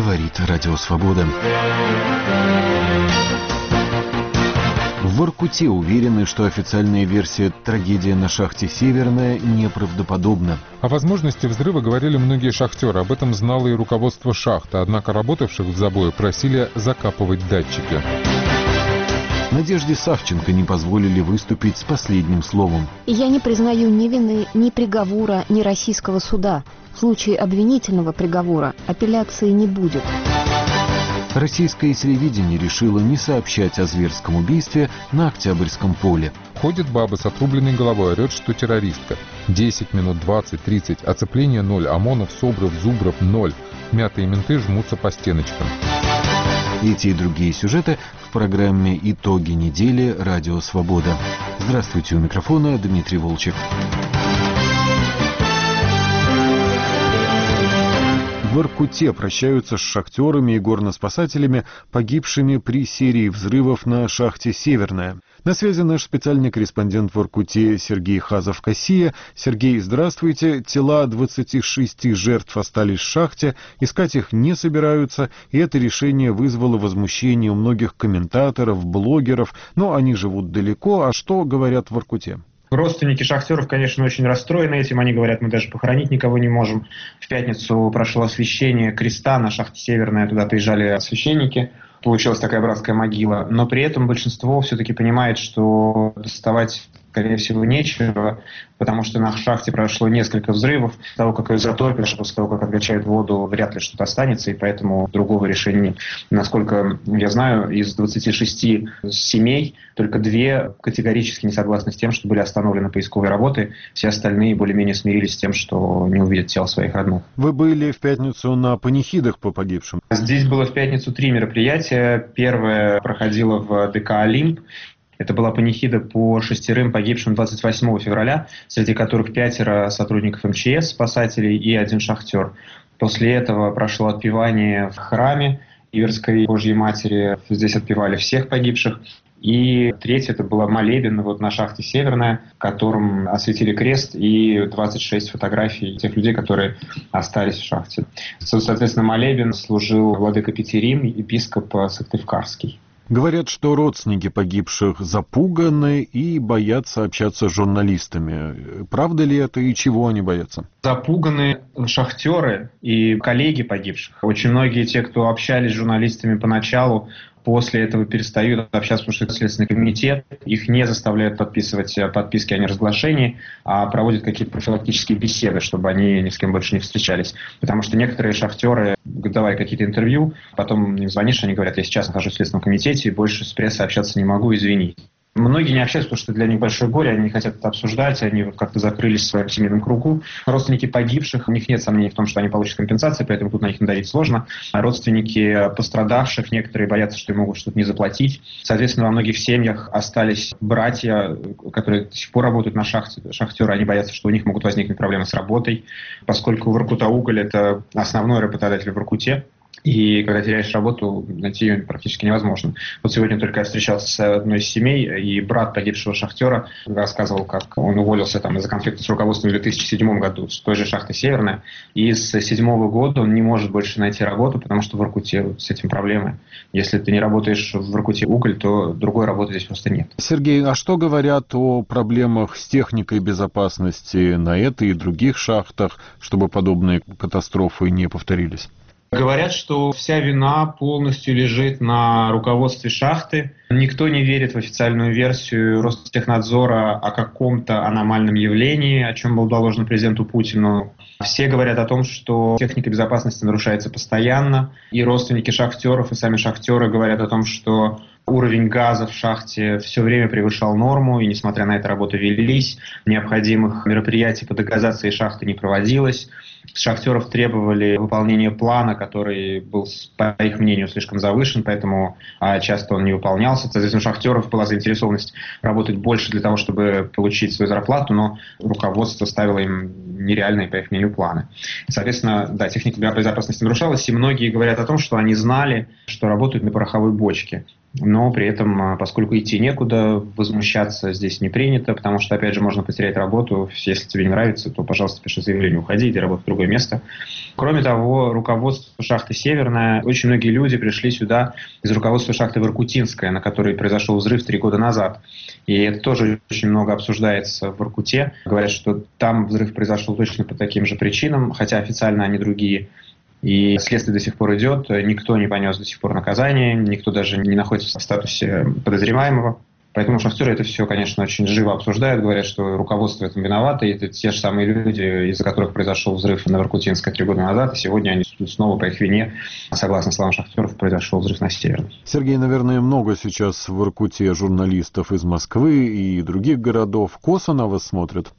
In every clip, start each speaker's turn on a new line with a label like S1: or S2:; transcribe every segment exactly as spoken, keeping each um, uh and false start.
S1: говорит Радио Свобода. В Воркуте уверены, что официальная версия «трагедия на шахте «Северная» неправдоподобна.
S2: О возможности взрыва говорили многие шахтеры. Об этом знало и руководство шахты. Однако работавших в забое просили закапывать датчики.
S1: Надежде Савченко не позволили выступить с последним словом.
S3: Я не признаю ни вины, ни приговора, ни российского суда. В случае обвинительного приговора апелляции не будет.
S1: Российское телевидение решило не сообщать о зверском убийстве на Октябрьском поле.
S2: Ходит баба с отрубленной головой, орет, что террористка. десять минут, двадцать, тридцать. Оцепление ноль. ОМОНов, СОБРов, ЗУБРов ноль. Мятые менты жмутся по стеночкам.
S1: Эти и другие сюжеты в программе «Итоги недели. Радио Свобода». Здравствуйте, у микрофона Дмитрий Волчек. В Воркуте прощаются с шахтерами и горноспасателями, погибшими при серии взрывов на шахте «Северная». На связи наш специальный корреспондент в Воркуте Сергей Хазов-Кассия. Сергей, здравствуйте. Тела двадцати шести жертв остались в шахте, искать их не собираются, и это решение вызвало возмущение у многих комментаторов, блогеров, но они живут далеко. А что говорят в Воркуте?
S4: Родственники шахтеров, конечно, очень расстроены этим. Они говорят, мы даже похоронить никого не можем. В пятницу прошло освящение креста на шахте «Северная». Туда приезжали священники. Получилась такая братская могила. Но при этом большинство все-таки понимает, что доставать, скорее всего, нечего, потому что на шахте прошло несколько взрывов. После того, как ее затопят, после того, как откачают воду, вряд ли что-то останется, и поэтому другого решения нет. Насколько я знаю, из двадцати шести семей только две категорически не согласны с тем, что были остановлены поисковые работы. Все остальные более-менее смирились с тем, что не увидят тел своих родных.
S1: Вы были в пятницу на панихидах по погибшим?
S4: Здесь было в пятницу три мероприятия. Первое проходило в ДК «Олимп». Это была панихида по шестерым погибшим двадцать восьмого февраля, среди которых пятеро сотрудников эм че эс, спасателей, и один шахтер. После этого прошло отпевание в храме Иверской Божьей Матери. Здесь отпевали всех погибших. И третье, это была молебен вот на шахте «Северная», в котором осветили крест и двадцать шесть фотографий тех людей, которые остались в шахте. Соответственно, молебен служил владыка Петерим, епископ Сыктывкарский.
S1: Говорят, что родственники погибших запуганы и боятся общаться с журналистами. Правда ли это и чего они боятся?
S4: Запуганы шахтеры и коллеги погибших. Очень многие те, кто общались с журналистами поначалу, после этого перестают общаться, потому что это Следственный комитет. Их не заставляют подписывать подписки о неразглашении, а проводят какие-то профилактические беседы, чтобы они ни с кем больше не встречались. Потому что некоторые шахтеры, давая какие-то интервью, потом им звонишь, они говорят, я сейчас нахожусь в Следственном комитете и больше с прессой общаться не могу, извините. Многие не общаются, потому что для них большое горе, они не хотят это обсуждать, они вот как-то закрылись в своем семейном кругу. Родственники погибших, у них нет сомнений в том, что они получат компенсации, поэтому тут на них надавить сложно. А родственники пострадавших, некоторые боятся, что им могут что-то не заплатить. Соответственно, во многих семьях остались братья, которые до сих пор работают на шахте, шахтеры, они боятся, что у них могут возникнуть проблемы с работой, поскольку Воркута-Уголь – это основной работодатель в Воркуте. И когда теряешь работу, найти ее практически невозможно. Вот сегодня только я встречался с одной из семей, и брат погибшего шахтера рассказывал, как он уволился там из-за конфликта с руководством в две тысячи седьмом году с той же шахты «Северная». И с две тысячи седьмого года он не может больше найти работу, потому что в Воркуте с этим проблемы. Если ты не работаешь в Воркуте-Уголь, то другой работы здесь просто нет.
S1: Сергей, а что говорят о проблемах с техникой безопасности на этой и других шахтах, чтобы подобные катастрофы не повторились?
S4: Говорят, что вся вина полностью лежит на руководстве шахты. Никто не верит в официальную версию Ростехнадзора о каком-то аномальном явлении, о чем было доложено президенту Путину. Все говорят о том, что техника безопасности нарушается постоянно. И родственники шахтеров, и сами шахтеры говорят о том, что уровень газа в шахте все время превышал норму, и несмотря на это работы велись, необходимых мероприятий по дегазации шахты не проводилось. С шахтеров требовали выполнения плана, который был, по их мнению, слишком завышен, поэтому часто он не выполнялся. Соответственно, у шахтеров была заинтересованность работать больше для того, чтобы получить свою зарплату, но руководство ставило им нереальные, по их мнению, планы. Соответственно, да, техника безопасности нарушалась, и многие говорят о том, что они знали, что работают на пороховой бочке. Но при этом, поскольку идти некуда, возмущаться здесь не принято, потому что, опять же, можно потерять работу. Если тебе не нравится, то, пожалуйста, пиши заявление, уходи, иди работай в другом другое место. Кроме того, руководство шахты «Северная», очень многие люди пришли сюда из руководства шахты «Воркутинская», на которой произошел взрыв три года назад. И это тоже очень много обсуждается в Воркуте. Говорят, что там взрыв произошел точно по таким же причинам, хотя официально они другие. И следствие до сих пор идет, никто не понес до сих пор наказание, никто даже не находится в статусе подозреваемого. Поэтому шахтеры это все, конечно, очень живо обсуждают, говорят, что руководство в этом виновато, и это те же самые люди, из-за которых произошел взрыв на Воркутинской три года назад, и сегодня они снова по их вине, согласно словам шахтеров, произошел взрыв на Северной.
S1: Сергей, наверное, много сейчас в Воркуте журналистов из Москвы и других городов. Косо на вас смотрят?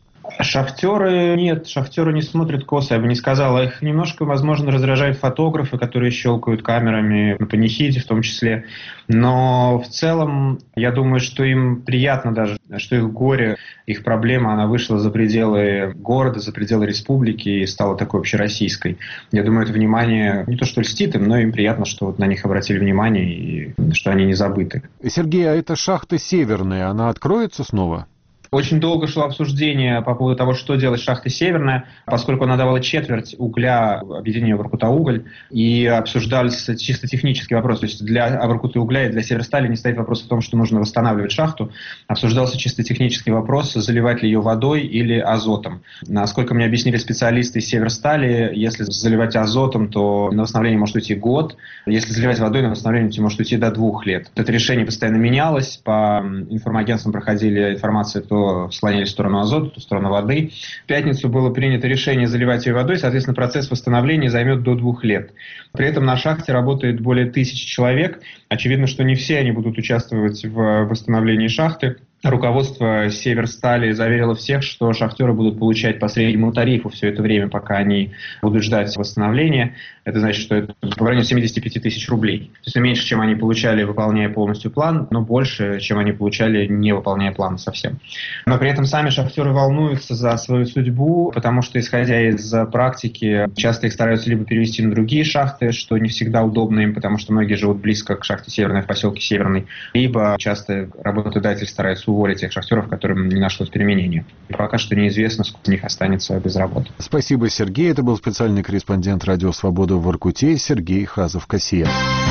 S4: Шахтеры нет, шахтеры не смотрят косо, я бы не сказал. Их немножко, возможно, раздражают фотографы, которые щелкают камерами на панихиде в том числе. Но в целом, я думаю, что им приятно даже, что их горе, их проблема, она вышла за пределы города, за пределы республики и стала такой общероссийской. Я думаю, это внимание не то что льстит им, но им приятно, что вот на них обратили внимание и что они не забыты.
S1: Сергей, а эта шахта «Северная», она откроется снова?
S4: Очень долго шло обсуждение по поводу того, что делать с шахтой «Северная», поскольку она давала четверть угля объединению «Воркута-Уголь», и обсуждались чисто технические вопросы. То есть для «Воркуты-Угля» и для «Северстали» не стоит вопрос в том, что нужно восстанавливать шахту. Обсуждался чисто технический вопрос, заливать ли ее водой или азотом. Насколько мне объяснили специалисты из «Северстали», если заливать азотом, то на восстановление может уйти год. Если заливать водой, на восстановление может уйти до двух лет. Это решение постоянно менялось. По информагентствам проходили информации, то склонялись в сторону азота, то в сторону воды. В пятницу было принято решение заливать ее водой, соответственно, процесс восстановления займет до двух лет. При этом на шахте работает более тысячи человек. Очевидно, что не все они будут участвовать в восстановлении шахты. Руководство «Северстали» заверило всех, что шахтеры будут получать по среднему тарифу все это время, пока они будут ждать восстановления. Это значит, что это в районе семьдесят пять тысяч рублей. То есть меньше, чем они получали, выполняя полностью план, но больше, чем они получали, не выполняя план совсем. Но при этом сами шахтеры волнуются за свою судьбу, потому что, исходя из практики, часто их стараются либо перевести на другие шахты, что не всегда удобно им, потому что многие живут близко к шахте «Северная» в поселке Северный, либо часто работодатель старается уволить тех шахтеров, которым не нашлось применения. И пока что неизвестно, сколько из них останется без работы.
S1: Спасибо, Сергей. Это был специальный корреспондент «Радио Свобода» в Воркуте Сергей Хазов-Кассиев.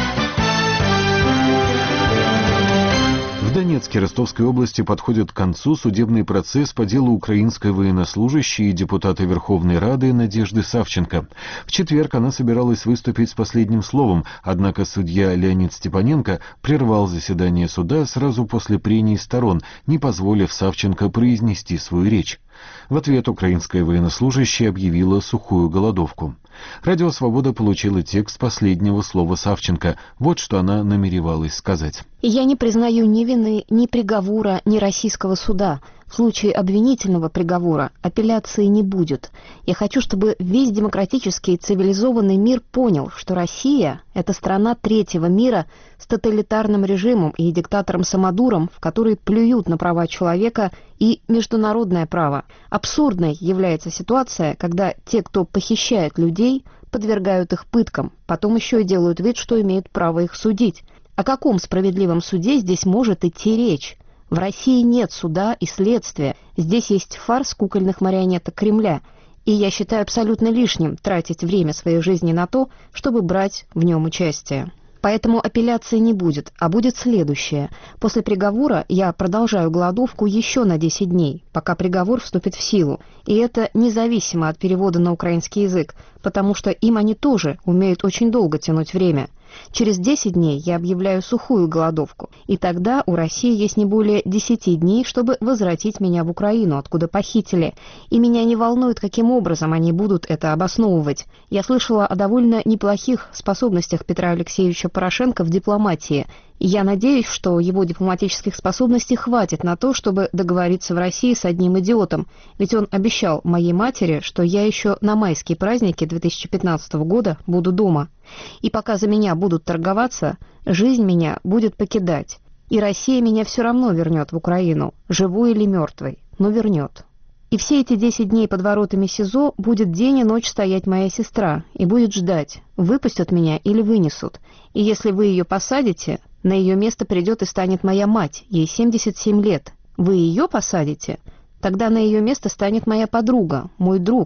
S1: В Донецке Ростовской области подходит к концу судебный процесс по делу украинской военнослужащей и депутата Верховной Рады Надежды Савченко. В четверг она собиралась выступить с последним словом, однако судья Леонид Степаненко прервал заседание суда сразу после прений сторон, не позволив Савченко произнести свою речь. В ответ украинская военнослужащая объявила сухую голодовку. Радио «Свобода» получила текст последнего слова Савченко. Вот что она намеревалась сказать.
S3: «Я не признаю ни вины, ни приговора, ни российского суда. В случае обвинительного приговора апелляции не будет. Я хочу, чтобы весь демократический и цивилизованный мир понял, что Россия – это страна третьего мира с тоталитарным режимом и диктатором-самодуром, в который плюют на права человека и международное право. Абсурдной является ситуация, когда те, кто похищает людей, подвергают их пыткам, потом еще и делают вид, что имеют право их судить. О каком справедливом суде здесь может идти речь? В России нет суда и следствия. Здесь есть фарс кукольных марионеток Кремля. И я считаю абсолютно лишним тратить время своей жизни на то, чтобы брать в нем участие. Поэтому апелляции не будет, а будет следующее. После приговора я продолжаю голодовку еще на десять дней, пока приговор вступит в силу. И это независимо от перевода на украинский язык, потому что им они тоже умеют очень долго тянуть время. Через десять дней я объявляю сухую голодовку, и тогда у России есть не более десяти дней, чтобы возвратить меня в Украину, откуда похитили. И меня не волнует, каким образом они будут это обосновывать. Я слышала о довольно неплохих способностях Петра Алексеевича Порошенко в дипломатии. И я надеюсь, что его дипломатических способностей хватит на то, чтобы договориться в России с одним идиотом. Ведь он обещал моей матери, что я еще на майские праздники две тысячи пятнадцатого года буду дома. И пока за меня будут торговаться, жизнь меня будет покидать. И Россия меня все равно вернет в Украину, живой или мертвой, но вернет. И все эти десять дней под воротами СИЗО будет день и ночь стоять моя сестра и будет ждать, выпустят меня или вынесут. И если вы ее посадите, на ее место придет и станет моя мать, ей семьдесят семь лет. Вы ее посадите? Тогда на ее место станет моя подруга, мой друг.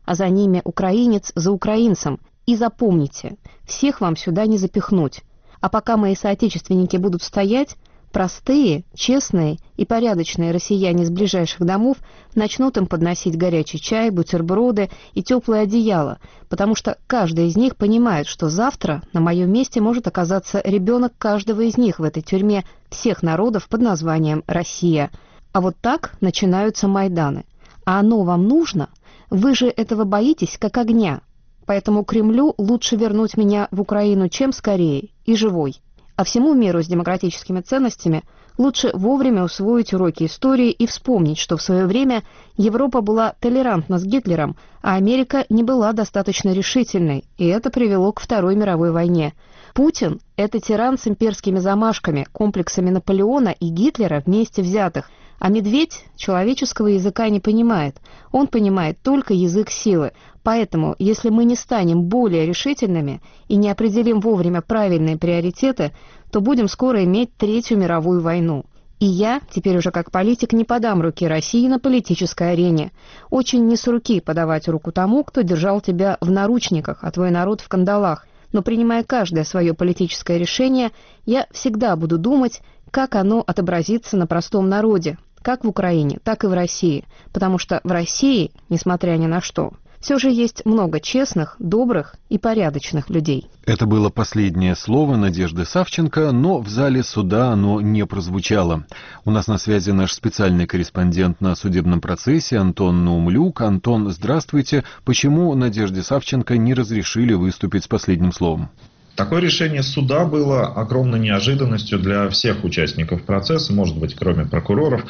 S3: а за ними украинец за украинцем. И запомните, всех вам сюда не запихнуть. А пока мои соотечественники будут стоять, простые, честные и порядочные россияне из ближайших домов начнут им подносить горячий чай, бутерброды и теплое одеяло, потому что каждый из них понимает, что завтра на моем месте может оказаться ребенок каждого из них в этой тюрьме всех народов под названием «Россия». А вот так начинаются Майданы. А оно вам нужно? Вы же этого боитесь, как огня. Поэтому Кремлю лучше вернуть меня в Украину чем скорее и живой. А всему миру с демократическими ценностями лучше вовремя усвоить уроки истории и вспомнить, что в свое время Европа была толерантна с Гитлером, а Америка не была достаточно решительной, и это привело к Второй мировой войне. Путин – это тиран с имперскими замашками, комплексами Наполеона и Гитлера вместе взятых, а медведь человеческого языка не понимает. Он понимает только язык силы. Поэтому, если мы не станем более решительными и не определим вовремя правильные приоритеты, то будем скоро иметь Третью мировую войну. И я, теперь уже как политик, не подам руки России на политической арене. Очень не с руки подавать руку тому, кто держал тебя в наручниках, а твой народ в кандалах. Но принимая каждое свое политическое решение, я всегда буду думать, как оно отобразится на простом народе, как в Украине, так и в России. Потому что в России, несмотря ни на что, все же есть много честных, добрых и порядочных людей.
S1: Это было последнее слово Надежды Савченко, но в зале суда оно не прозвучало. У нас на связи наш специальный корреспондент на судебном процессе Антон Наумлюк. Антон, здравствуйте. Почему Надежде Савченко не разрешили выступить с последним словом?
S5: Такое решение суда было огромной неожиданностью для всех участников процесса, может быть, кроме прокуроров.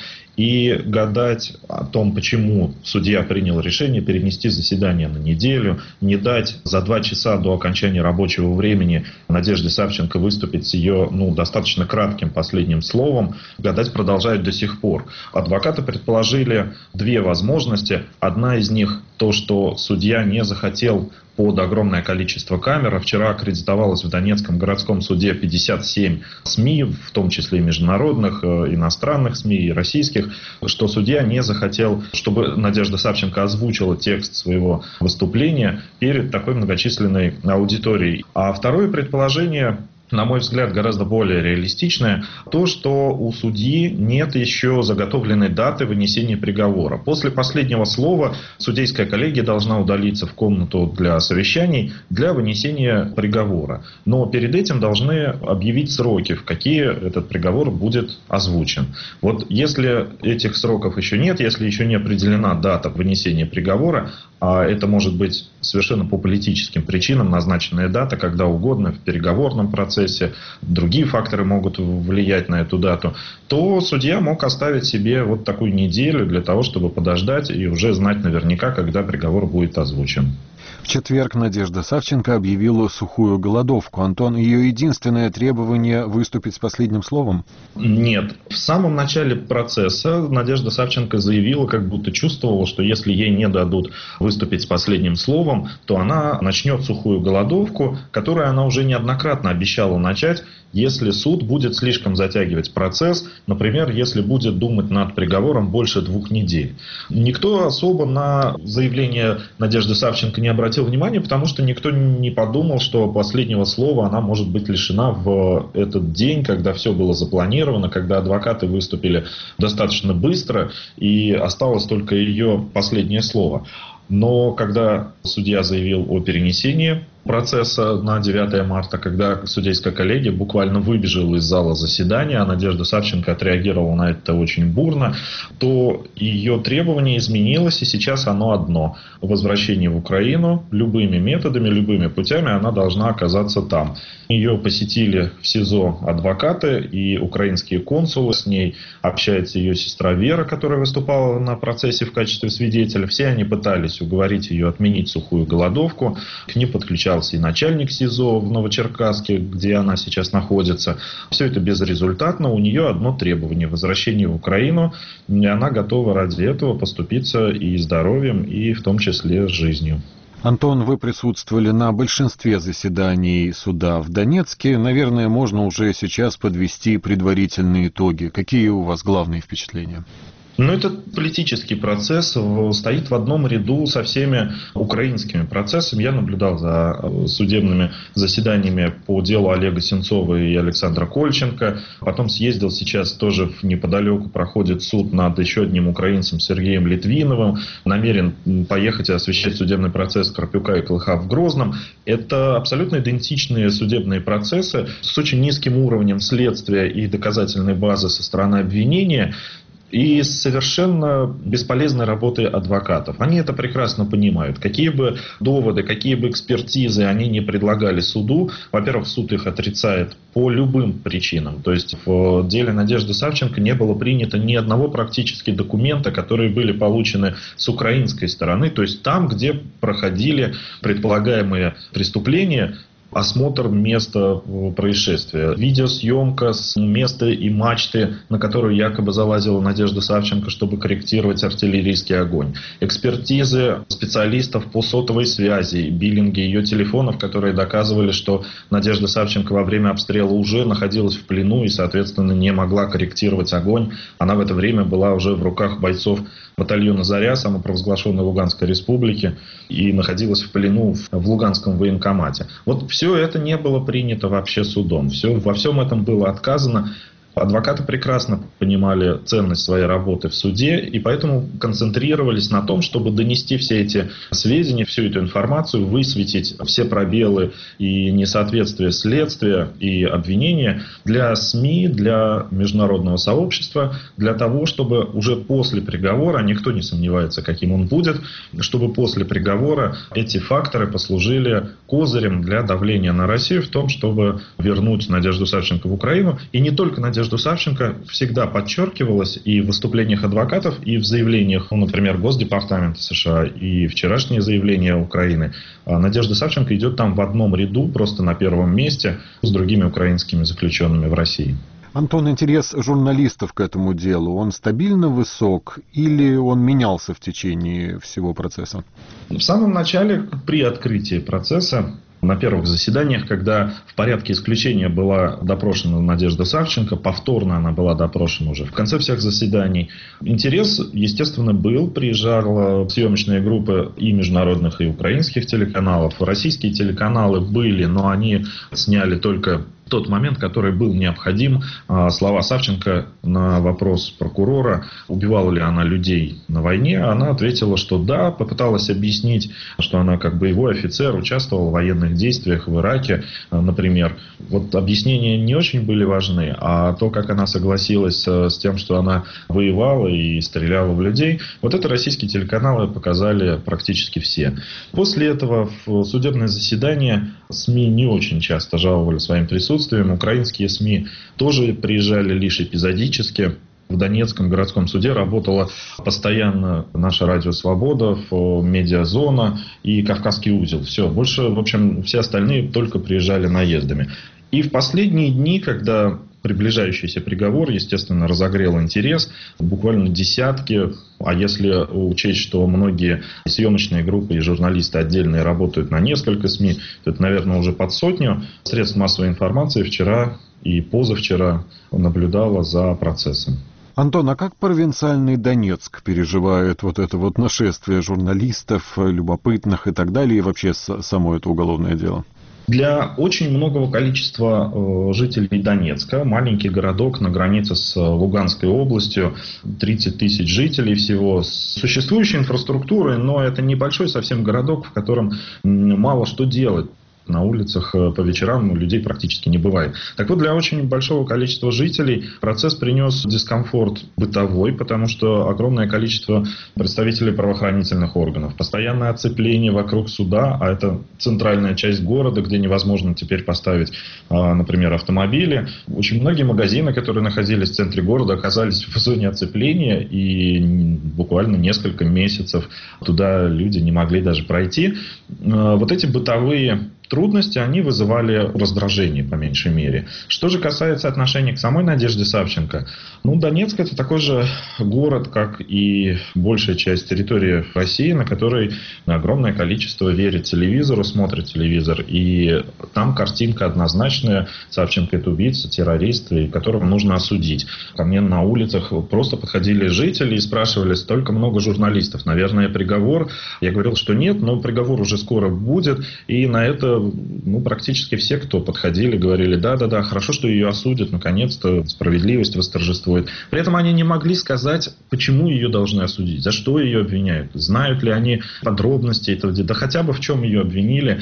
S5: И гадать о том, почему судья принял решение перенести заседание на неделю, не дать за два часа до окончания рабочего времени Надежде Савченко выступить с ее ну, достаточно кратким последним словом, гадать продолжают до сих пор. Адвокаты предположили две возможности. Одна из них то, что судья не захотел под огромное количество камер. Вчера аккредитовалось в Донецком городском суде пятьдесят семь СМИ, в том числе и международных, иностранных СМИ и российских, что судья не захотел, чтобы Надежда Савченко озвучила текст своего выступления перед такой многочисленной аудиторией. А второе предположение, на мой взгляд, гораздо более реалистичное, то, что у судьи нет еще заготовленной даты вынесения приговора. После последнего слова судейская коллегия должна удалиться в комнату для совещаний для вынесения приговора. Но перед этим должны объявить сроки, в какие этот приговор будет озвучен. Вот если этих сроков еще нет, если еще не определена дата вынесения приговора, а это может быть совершенно по политическим причинам назначенная дата, когда угодно, в переговорном процессе, другие факторы могут влиять на эту дату, то судья мог оставить себе вот такую неделю для того, чтобы подождать и уже знать наверняка, когда приговор будет озвучен.
S1: В четверг Надежда Савченко объявила сухую голодовку. Антон, ее единственное требование — выступить с последним словом?
S5: Нет. В самом начале процесса Надежда Савченко заявила, как будто чувствовала, что если ей не дадут выступить с последним словом, то она начнет сухую голодовку, которую она уже неоднократно обещала начать, если суд будет слишком затягивать процесс, например, если будет думать над приговором больше двух недель. Никто особо на заявление Надежды Савченко не обратил внимания, потому что никто не подумал, что последнего слова она может быть лишена в этот день, когда все было запланировано, когда адвокаты выступили достаточно быстро и осталось только ее последнее слово. Но когда судья заявил о перенесении процесса на девятое марта, когда судейская коллегия буквально выбежала из зала заседания, а Надежда Савченко отреагировала на это очень бурно, то ее требование изменилось, и сейчас оно одно. Возвращение в Украину любыми методами, любыми путями она должна оказаться там. Ее посетили в СИЗО адвокаты и украинские консулы, с ней общается ее сестра Вера, которая выступала на процессе в качестве свидетеля. Все они пытались уговорить ее отменить сухую голодовку, к ним подключался и начальник СИЗО в Новочеркасске, где она сейчас находится. Все это безрезультатно. У нее одно требование — возвращение в Украину. И она готова ради этого поступиться и здоровьем, и в том числе жизнью.
S1: Антон, вы присутствовали на большинстве заседаний суда в Донецке. Наверное, можно уже сейчас подвести предварительные итоги. Какие у вас главные впечатления?
S5: Но этот политический процесс стоит в одном ряду со всеми украинскими процессами. Я наблюдал за судебными заседаниями по делу Олега Сенцова и Александра Кольченко. Потом съездил сейчас тоже неподалеку, проходит суд над еще одним украинцем Сергеем Литвиновым. Намерен поехать и освещать судебный процесс Карпюка и Клыха в Грозном. Это абсолютно идентичные судебные процессы с очень низким уровнем следствия и доказательной базы со стороны обвинения. И совершенно бесполезной работы адвокатов. Они это прекрасно понимают. Какие бы доводы, какие бы экспертизы они не предлагали суду, во-первых, суд их отрицает по любым причинам. То есть в деле Надежды Савченко не было принято ни одного практически документа, которые были получены с украинской стороны. То есть там, где проходили предполагаемые преступления, осмотр места происшествия, видеосъемка с места и мачты, на которую якобы залазила Надежда Савченко, чтобы корректировать артиллерийский огонь. Экспертизы специалистов по сотовой связи, биллинги ее телефонов, которые доказывали, что Надежда Савченко во время обстрела уже находилась в плену и, соответственно, не могла корректировать огонь. Она в это время была уже в руках бойцов батальона «Заря», самопровозглашенной Луганской республики, и находилась в плену в Луганском военкомате. Вот все это не было принято вообще судом. Все, во всем этом было отказано. Адвокаты прекрасно понимали ценность своей работы в суде и поэтому концентрировались на том, чтобы донести все эти сведения, всю эту информацию, высветить все пробелы и несоответствия следствия и обвинения для СМИ, для международного сообщества, для того, чтобы уже после приговора, никто не сомневается, каким он будет, чтобы после приговора эти факторы послужили козырем для давления на Россию в том, чтобы вернуть Надежду Савченко в Украину. И не только Надежду Савченко, всегда подчеркивалось и в выступлениях адвокатов, и в заявлениях, ну, например, Госдепартамента США, и вчерашнее заявление Украины. Надежда Савченко идет там в одном ряду, просто на первом месте с другими украинскими заключенными в России.
S1: Антон, интерес журналистов к этому делу, он стабильно высок или он менялся в течение всего процесса?
S5: В самом начале, при открытии процесса, на первых заседаниях, когда в порядке исключения была допрошена Надежда Савченко, повторно она была допрошена уже в конце всех заседаний, интерес, естественно, был. Приезжала съемочные группы и международных, и украинских телеканалов. Российские телеканалы были, но они сняли только тот момент, который был необходим. Слова Савченко на вопрос прокурора, убивала ли она людей на войне, она ответила, что да, попыталась объяснить, что она как боевой офицер, участвовала в военных действиях в Ираке, например. Вот объяснения не очень были важны, а то, как она согласилась с тем, что она воевала и стреляла в людей, вот это российские телеканалы показали практически все. После этого в судебное заседание СМИ не очень часто жаловали своим присутствием. Украинские СМИ тоже приезжали лишь эпизодически. В Донецком городском суде работала постоянно наша радио «Свобода», «Медиазона» и «Кавказский узел». Все, больше, в общем, все остальные только приезжали наездами. И в последние дни, когда приближающийся приговор, естественно, разогрел интерес, буквально десятки, а если учесть, что многие съемочные группы и журналисты отдельные работают на несколько СМИ, то это, наверное, уже под сотню средств массовой информации вчера и позавчера наблюдало за процессом.
S1: Антон, а как провинциальный Донецк переживает вот это вот нашествие журналистов, любопытных и так далее, и вообще само это уголовное дело?
S5: Для очень многого количества э, жителей Донецка, маленький городок на границе с Луганской областью, тридцать тысяч жителей всего, с существующей инфраструктурой, но это небольшой совсем городок, в котором мало что делать. На улицах по вечерам людей практически не бывает. Так вот, для очень большого количества жителей процесс принес дискомфорт бытовой, потому что огромное количество представителей правоохранительных органов, постоянное оцепление вокруг суда, а это центральная часть города, где невозможно теперь поставить, например, автомобили. Очень многие магазины, которые находились в центре города, оказались в зоне оцепления, и буквально несколько месяцев туда люди не могли даже пройти. Вот эти бытовые трудности, они вызывали раздражение, по меньшей мере. Что же касается отношения к самой Надежде Савченко, ну, Донецк — это такой же город, как и большая часть территории России, на которой огромное количество верит телевизору, смотрит телевизор, и там картинка однозначная: Савченко — это убийца, террорист, и которого нужно осудить. Ко мне на улицах просто подходили жители и спрашивали: столько много журналистов, наверное, приговор? Я говорил, что нет, но приговор уже скоро будет, и на это ну, практически все, кто подходили, говорили: да-да-да, хорошо, что ее осудят, наконец-то справедливость восторжествует. При этом они не могли сказать, почему ее должны осудить, за что ее обвиняют, знают ли они подробности этого, да хотя бы в чем ее обвинили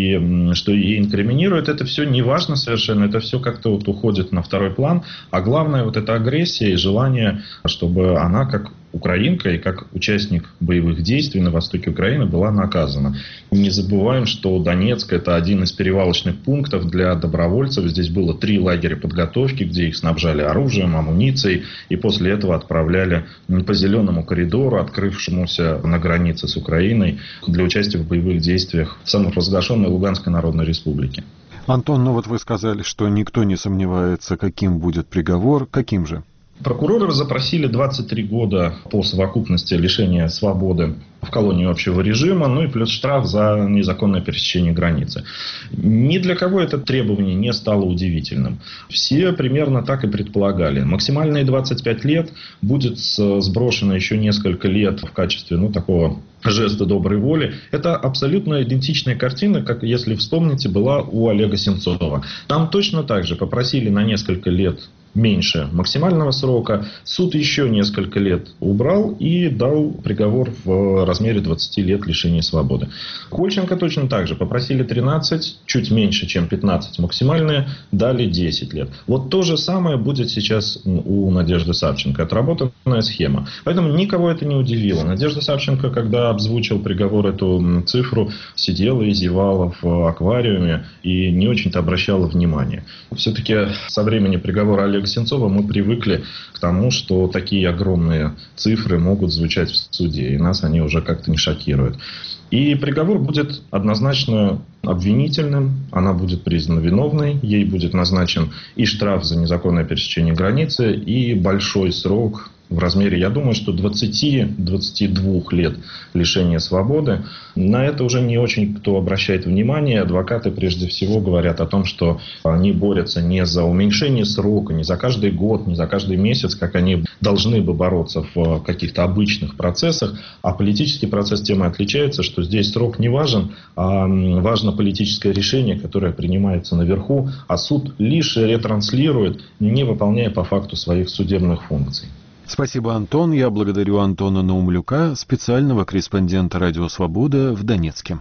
S5: и что ей инкриминируют. Это все не важно совершенно, это все как-то вот уходит на второй план, а главное вот эта агрессия и желание, чтобы она как украинка и как участник боевых действий на востоке Украины была наказана. Не забываем, что Донецк — это один из перевалочных пунктов для добровольцев. Здесь было три лагеря подготовки, где их снабжали оружием, амуницией, и после этого отправляли по зеленому коридору, открывшемуся на границе с Украиной, для участия в боевых действиях в самопровозглашенной Луганской Народной Республике.
S1: Антон, ну вот вы сказали, что никто не сомневается, каким будет приговор. Каким же?
S5: Прокуроры запросили двадцать три года по совокупности лишения свободы в колонии общего режима, ну и плюс штраф за незаконное пересечение границы. Ни для кого это требование не стало удивительным. Все примерно так и предполагали. Максимальные двадцать пять лет, будет сброшено еще несколько лет в качестве ну, такого жеста доброй воли. Это абсолютно идентичная картина, как, если вспомните, была у Олега Сенцова. Там точно так же попросили на несколько лет меньше максимального срока. Суд еще несколько лет убрал и дал приговор в размере двадцати лет лишения свободы. Кольченко точно так же. Попросили тринадцать, чуть меньше, чем пятнадцать максимальные, дали десять лет. Вот то же самое будет сейчас у Надежды Савченко. Отработанная схема. Поэтому никого это не удивило. Надежда Савченко, когда обзвучил приговор, эту цифру, сидела и зевала в аквариуме и не очень-то обращала внимания. Все-таки со времени приговора Олега Сенцова мы привыкли к тому, что такие огромные цифры могут звучать в суде, и нас они уже как-то не шокируют. И приговор будет однозначно обвинительным, она будет признана виновной, ей будет назначен и штраф за незаконное пересечение границы, и большой срок в размере, я думаю, что двадцати-двадцати двух лет лишения свободы. На это уже не очень кто обращает внимание. Адвокаты прежде всего говорят о том, что они борются не за уменьшение срока, не за каждый год, не за каждый месяц, как они должны бы бороться в каких-то обычных процессах. А политический процесс тем и отличается, что здесь срок не важен, а важно политическое решение, которое принимается наверху, а суд лишь ретранслирует, не выполняя по факту своих судебных функций.
S1: Спасибо, Антон. Я благодарю Антона Наумлюка, специального корреспондента «Радио Свобода» в Донецке.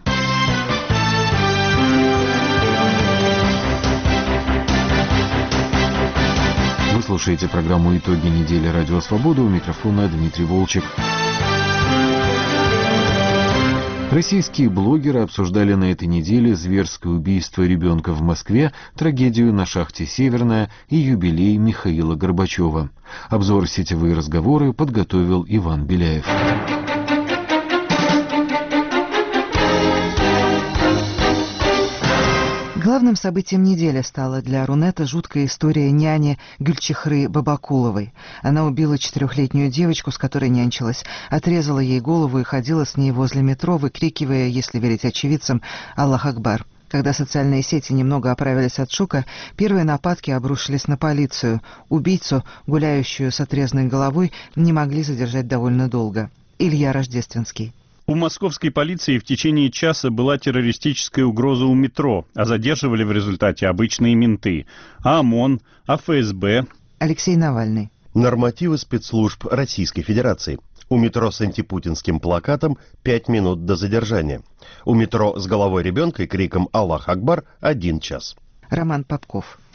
S1: Вы слушаете программу «Итоги недели. Радио Свобода». У микрофона Дмитрий Волчек. Российские блогеры обсуждали на этой неделе зверское убийство ребенка в Москве, трагедию на шахте «Северная» и юбилей Михаила Горбачева. Обзор «Сетевые разговоры» подготовил Иван Беляев.
S6: Главным событием недели стала для Рунета жуткая история няни Гюльчихры Бабакуловой. Она убила четырехлетнюю девочку, с которой нянчилась, отрезала ей голову и ходила с ней возле метро, выкрикивая, если верить очевидцам, «Аллах Акбар». Когда социальные сети немного оправились от шока, первые нападки обрушились на полицию. Убийцу, гуляющую с отрезанной головой, не могли задержать довольно долго. Илья Рождественский.
S7: У московской полиции в течение часа была террористическая угроза у метро, а задерживали в результате обычные менты. А ОМОН, а ФСБ.
S6: Алексей Навальный.
S8: Нормативы спецслужб Российской Федерации. У метро с антипутинским плакатом пять минут до задержания. У метро с головой ребенка и криком «Аллах Акбар» один час.
S6: Роман Попков.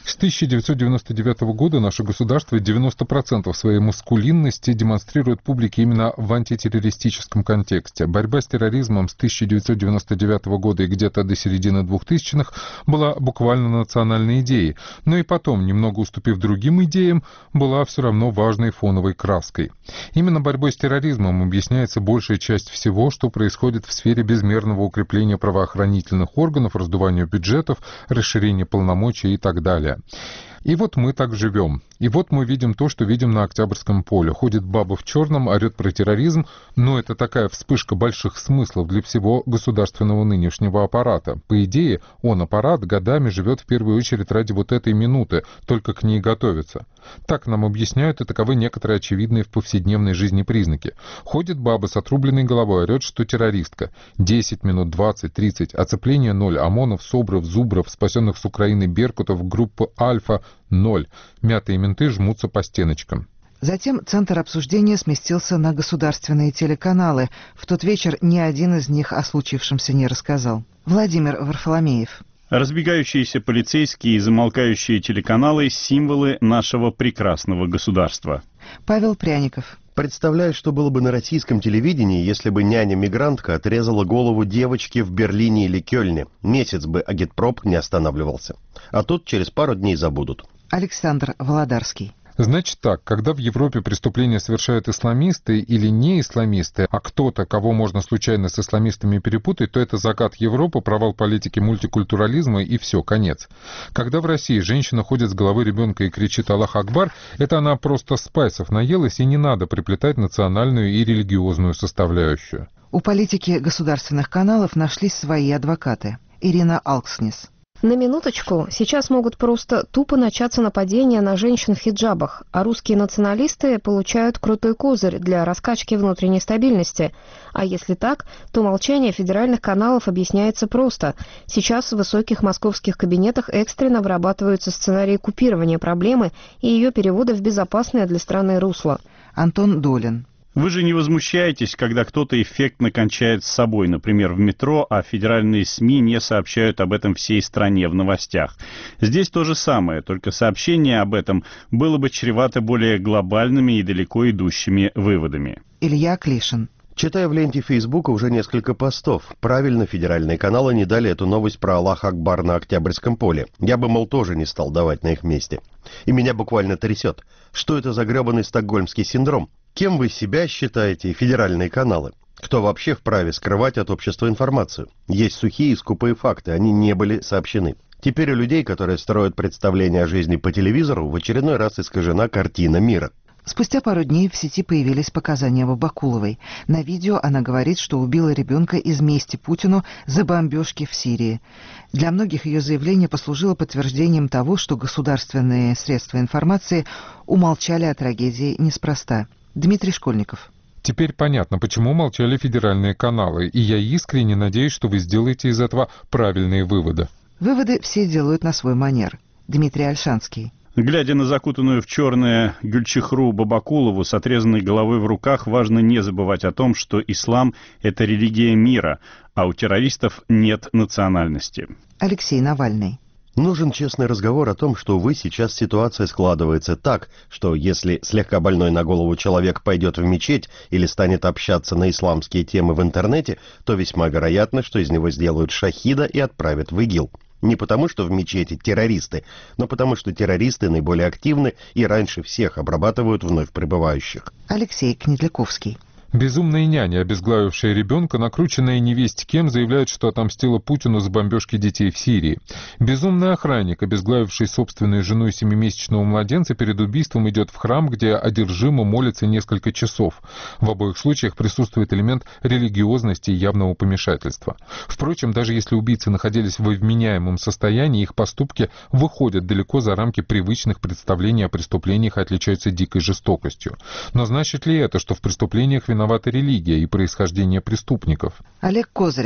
S2: С тысяча девятьсот девяносто девятого года наше государство девяносто процентов своей маскулинности демонстрирует публике именно в антитеррористическом контексте. Борьба с терроризмом с тысяча девятьсот девяносто девятого года и где-то до середины двухтысячных была буквально национальной идеей, но и потом, немного уступив другим идеям, была все равно важной фоновой краской. Именно борьбой с терроризмом объясняется большая часть всего, что происходит в сфере безмерного укрепления правоохранительных органов, раздувания бюджетов, расширения полномочий и так далее. И вот мы так живем. И вот мы видим то, что видим на Октябрьском поле. Ходит баба в черном, орет про терроризм, но это такая вспышка больших смыслов для всего государственного нынешнего аппарата. По идее, он, аппарат, годами живет в первую очередь ради вот этой минуты, только к ней готовится. Так нам объясняют, и таковы некоторые очевидные в повседневной жизни признаки. Ходит баба с отрубленной головой, орет, что террористка. десять минут, двадцать, тридцать, оцепление ноль, ОМОНов, СОБРов, ЗУБРов, спасенных с Украины Беркутов, группы Альфа ноль. Мятые менты жмутся по стеночкам.
S6: Затем центр обсуждения сместился на государственные телеканалы. В тот вечер ни один из них о случившемся не рассказал. Владимир Варфоломеев.
S7: Разбегающиеся полицейские и замолкающие телеканалы – символы нашего прекрасного государства.
S6: Павел Пряников.
S8: Представляю, что было бы на российском телевидении, если бы няня-мигрантка отрезала голову девочки в Берлине или Кёльне. Месяц бы агитпроп не останавливался. А тут через пару дней забудут.
S6: Александр Володарский.
S2: Значит так, когда в Европе преступления совершают исламисты или не исламисты, а кто-то, кого можно случайно с исламистами перепутать, то это закат Европы, провал политики мультикультурализма и все, конец. Когда в России женщина ходит с головой ребенка и кричит «Аллах Акбар», это она просто спайсов наелась, и не надо приплетать национальную и религиозную составляющую.
S6: У политики государственных каналов нашлись свои адвокаты. Ирина Алкснис.
S3: На минуточку, сейчас могут просто тупо начаться нападения на женщин в хиджабах, а русские националисты получают крутой козырь для раскачки внутренней стабильности. А если так, то молчание федеральных каналов объясняется просто. Сейчас в высоких московских кабинетах экстренно вырабатываются сценарии купирования проблемы и ее перевода в безопасное для страны русло.
S6: Антон Долин.
S7: Вы же не возмущаетесь, когда кто-то эффектно кончает с собой, например, в метро, а федеральные СМИ не сообщают об этом всей стране в новостях. Здесь то же самое, только сообщение об этом было бы чревато более глобальными и далеко идущими выводами.
S6: Илья Клишин.
S8: Читаю в ленте Фейсбука уже несколько постов. Правильно, федеральные каналы не дали эту новость про Аллах Акбар на Октябрьском поле. Я бы, мол, тоже не стал давать на их месте. И меня буквально трясет. Что это за гребаный стокгольмский синдром? Кем вы себя считаете, федеральные каналы? Кто вообще вправе скрывать от общества информацию? Есть сухие и скупые факты, они не были сообщены. Теперь у людей, которые строят представление о жизни по телевизору, в очередной раз искажена картина мира.
S6: Спустя пару дней в сети появились показания Бабакуловой. На видео она говорит, что убила ребенка из мести Путину за бомбежки в Сирии. Для многих ее заявление послужило подтверждением того, что государственные средства информации умолчали о трагедии неспроста. Дмитрий Школьников.
S2: Теперь понятно, почему молчали федеральные каналы, и я искренне надеюсь, что вы сделаете из этого правильные выводы.
S6: Выводы все делают на свой манер. Дмитрий Ольшанский.
S7: Глядя на закутанную в черное Гюльчихру Бабакулову с отрезанной головой в руках, важно не забывать о том, что ислам – это религия мира, а у террористов нет национальности.
S6: Алексей Навальный.
S8: Нужен честный разговор о том, что, увы, сейчас ситуация складывается так, что если слегка больной на голову человек пойдет в мечеть или станет общаться на исламские темы в интернете, то весьма вероятно, что из него сделают шахида и отправят в ИГИЛ. Не потому, что в мечети террористы, но потому, что террористы наиболее активны и раньше всех обрабатывают вновь прибывающих.
S6: Алексей Кнедляковский.
S2: Безумная няня, обезглавившая ребенка, накрученная невесть кем, заявляет, что отомстила Путину за бомбежки детей в Сирии. Безумный охранник, обезглавивший собственную жену и семимесячного младенца, перед убийством идет в храм, где одержимо молится несколько часов. В обоих случаях присутствует элемент религиозности и явного помешательства. Впрочем, даже если убийцы находились в вменяемом состоянии, их поступки выходят далеко за рамки привычных представлений о преступлениях и отличаются дикой жестокостью. Но значит ли это, что в преступлениях виновата религия и происхождение преступников?
S6: Олег Козырев.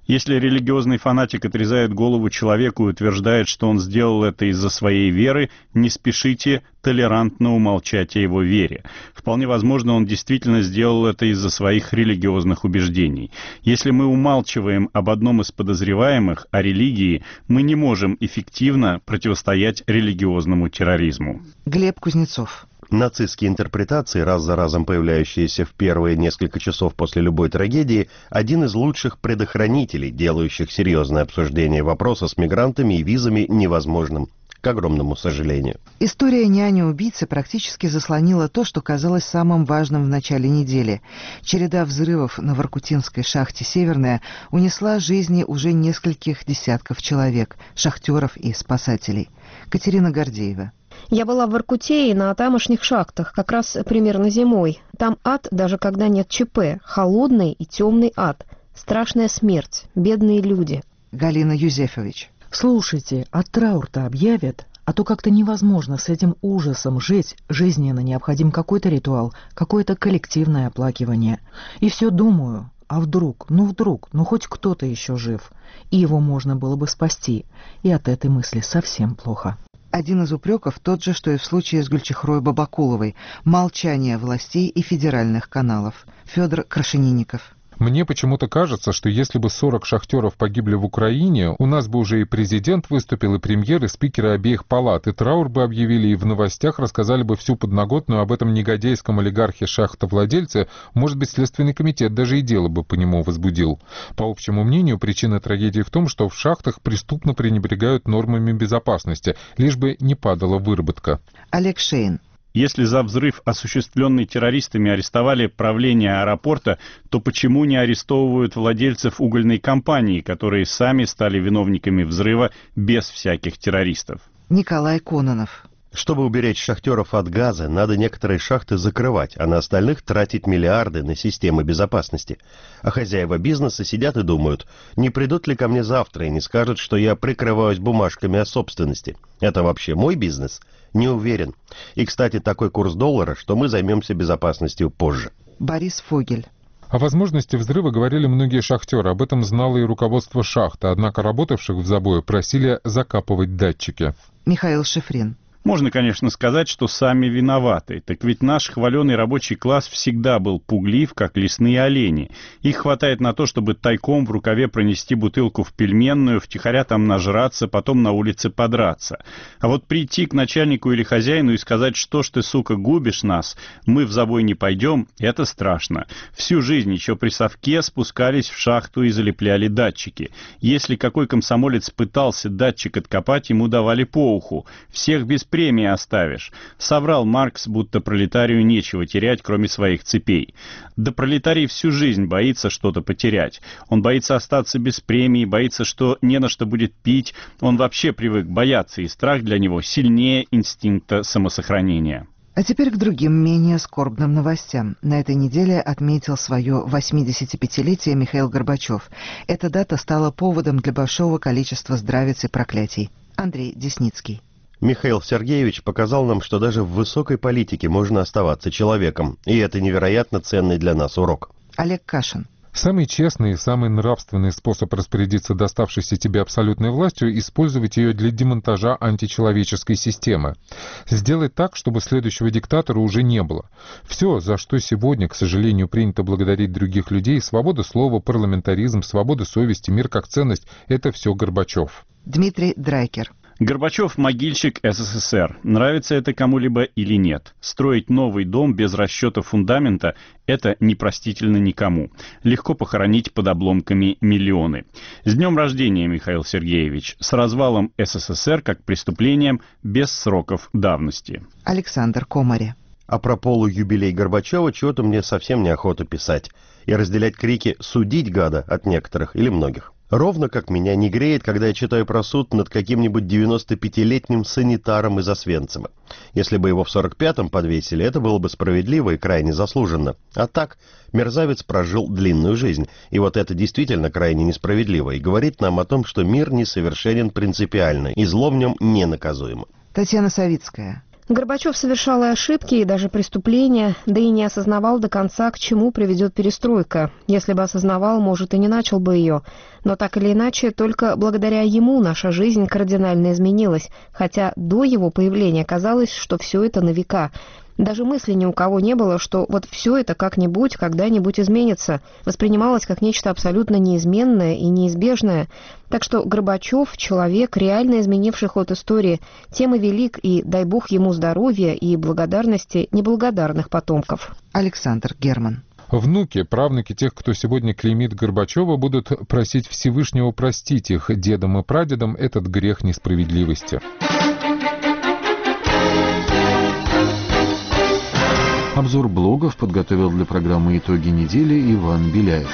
S7: Если религиозный фанатик отрезает голову человеку и утверждает, что он сделал это из-за своей веры, не спешите толерантно умолчать о его вере. Вполне возможно, он действительно сделал это из-за своих религиозных убеждений. Если мы умалчиваем об одном из подозреваемых, о религии, мы не можем эффективно противостоять религиозному терроризму.
S6: Глеб Кузнецов.
S8: Нацистские интерпретации, раз за разом появляющиеся в первые несколько часов после любой трагедии, один из лучших предохранителей, делающих серьезное обсуждение вопроса с мигрантами и визами невозможным, к огромному сожалению.
S6: История няни-убийцы практически заслонила то, что казалось самым важным в начале недели. Череда взрывов на воркутинской шахте «Северная» унесла жизни уже нескольких десятков человек, шахтеров и спасателей. Катерина Гордеева.
S3: Я была в Воркуте и на тамошних шахтах, как раз примерно зимой. Там ад, даже когда нет ЧП. Холодный и темный ад. Страшная смерть. Бедные люди.
S6: Галина Юзефович.
S9: Слушайте, а траур-то объявят? А то как-то невозможно с этим ужасом жить. Жизненно необходим какой-то ритуал, какое-то коллективное оплакивание. И все думаю, а вдруг, ну вдруг, ну хоть кто-то еще жив. И его можно было бы спасти. И от этой мысли совсем плохо.
S6: Один из упреков тот же, что и в случае с Гульчихрой Бабакуловой – молчание властей и федеральных каналов. Федор Крашенинников.
S2: Мне почему-то кажется, что если бы сорок шахтеров погибли в Украине, у нас бы уже и президент выступил, и премьер, и спикеры обеих палат, и траур бы объявили, и в новостях рассказали бы всю подноготную об этом негодяйском олигархе-шахтовладельце, может быть, Следственный комитет даже и дело бы по нему возбудил. По общему мнению, причина трагедии в том, что в шахтах преступно пренебрегают нормами безопасности, лишь бы не падала выработка.
S6: Олег Шейн.
S7: Если за взрыв, осуществленный террористами, арестовали правление аэропорта, то почему не арестовывают владельцев угольной компании, которые сами стали виновниками взрыва без всяких террористов?
S6: Николай Кононов.
S8: Чтобы уберечь шахтеров от газа, надо некоторые шахты закрывать, а на остальных тратить миллиарды на системы безопасности. А хозяева бизнеса сидят и думают, не придут ли ко мне завтра и не скажут, что я прикрываюсь бумажками о собственности. Это вообще мой бизнес? Не уверен. И, кстати, такой курс доллара, что мы займемся безопасностью позже.
S6: Борис Фогель.
S2: О возможности взрыва говорили многие шахтеры, об этом знало и руководство шахты, однако работавших в забое просили закапывать датчики.
S6: Михаил Шифрин.
S7: Можно, конечно, сказать, что сами виноваты. Так ведь наш хваленый рабочий класс всегда был пуглив, как лесные олени. Их хватает на то, чтобы тайком в рукаве пронести бутылку в пельменную, втихаря там нажраться, потом на улице подраться. А вот прийти к начальнику или хозяину и сказать, что ж ты, сука, губишь нас, мы в забой не пойдем, это страшно. Всю жизнь еще при совке спускались в шахту и залепляли датчики. Если какой комсомолец пытался датчик откопать, ему давали по уху. Всех без премии оставишь. Соврал Маркс, будто пролетарию нечего терять, кроме своих цепей. Да пролетарий всю жизнь боится что-то потерять. Он боится остаться без премии, боится, что не на что будет пить. Он вообще привык бояться, и страх для него сильнее инстинкта самосохранения.
S6: А теперь к другим, менее скорбным новостям. На этой неделе отметил свое восьмидесятипятилетие Михаил Горбачев. Эта дата стала поводом для большого количества здравиц и проклятий. Андрей Десницкий.
S8: Михаил Сергеевич показал нам, что даже в высокой политике можно оставаться человеком, и это невероятно ценный для нас урок.
S6: Олег Кашин.
S2: Самый честный и самый нравственный способ распорядиться доставшейся тебе абсолютной властью — использовать ее для демонтажа античеловеческой системы. Сделать так, чтобы следующего диктатора уже не было. Все, за что сегодня, к сожалению, принято благодарить других людей — свобода слова, парламентаризм, свобода совести, мир как ценность — это все Горбачев.
S6: Дмитрий Драйкер.
S7: Горбачев – могильщик СССР. Нравится это кому-либо или нет. Строить новый дом без расчета фундамента – это непростительно никому. Легко похоронить под обломками миллионы. С днем рождения, Михаил Сергеевич. С развалом СССР как преступлением без сроков давности.
S6: Александр Комари.
S8: А про полуюбилей Горбачева чего-то мне совсем неохота писать. И разделять крики «судить гада» от некоторых или многих. Ровно как меня не греет, когда я читаю про суд над каким-нибудь девяностопятилетним санитаром из Освенцима. Если бы его в сорок пятом подвесили, это было бы справедливо и крайне заслуженно. А так, мерзавец прожил длинную жизнь, и вот это действительно крайне несправедливо, и говорит нам о том, что мир несовершенен принципиально, и зло в нем ненаказуемо.
S6: Татьяна Савицкая.
S3: Горбачев совершал и ошибки, и даже преступления, да и не осознавал до конца, к чему приведет перестройка. Если бы осознавал, может, и не начал бы ее. Но так или иначе, только благодаря ему наша жизнь кардинально изменилась, хотя до его появления казалось, что все это на века. Даже мысли ни у кого не было, что вот все это как-нибудь, когда-нибудь изменится. Воспринималось как нечто абсолютно неизменное и неизбежное. Так что Горбачев — человек, реально изменивший ход истории, тем и велик, и дай бог ему здоровья и благодарности неблагодарных потомков.
S6: Александр Герман.
S2: Внуки, правнуки тех, кто сегодня клеймит Горбачева, будут просить Всевышнего простить их дедам и прадедам этот грех несправедливости.
S1: Обзор блогов подготовил для программы «Итоги недели» Иван Беляев.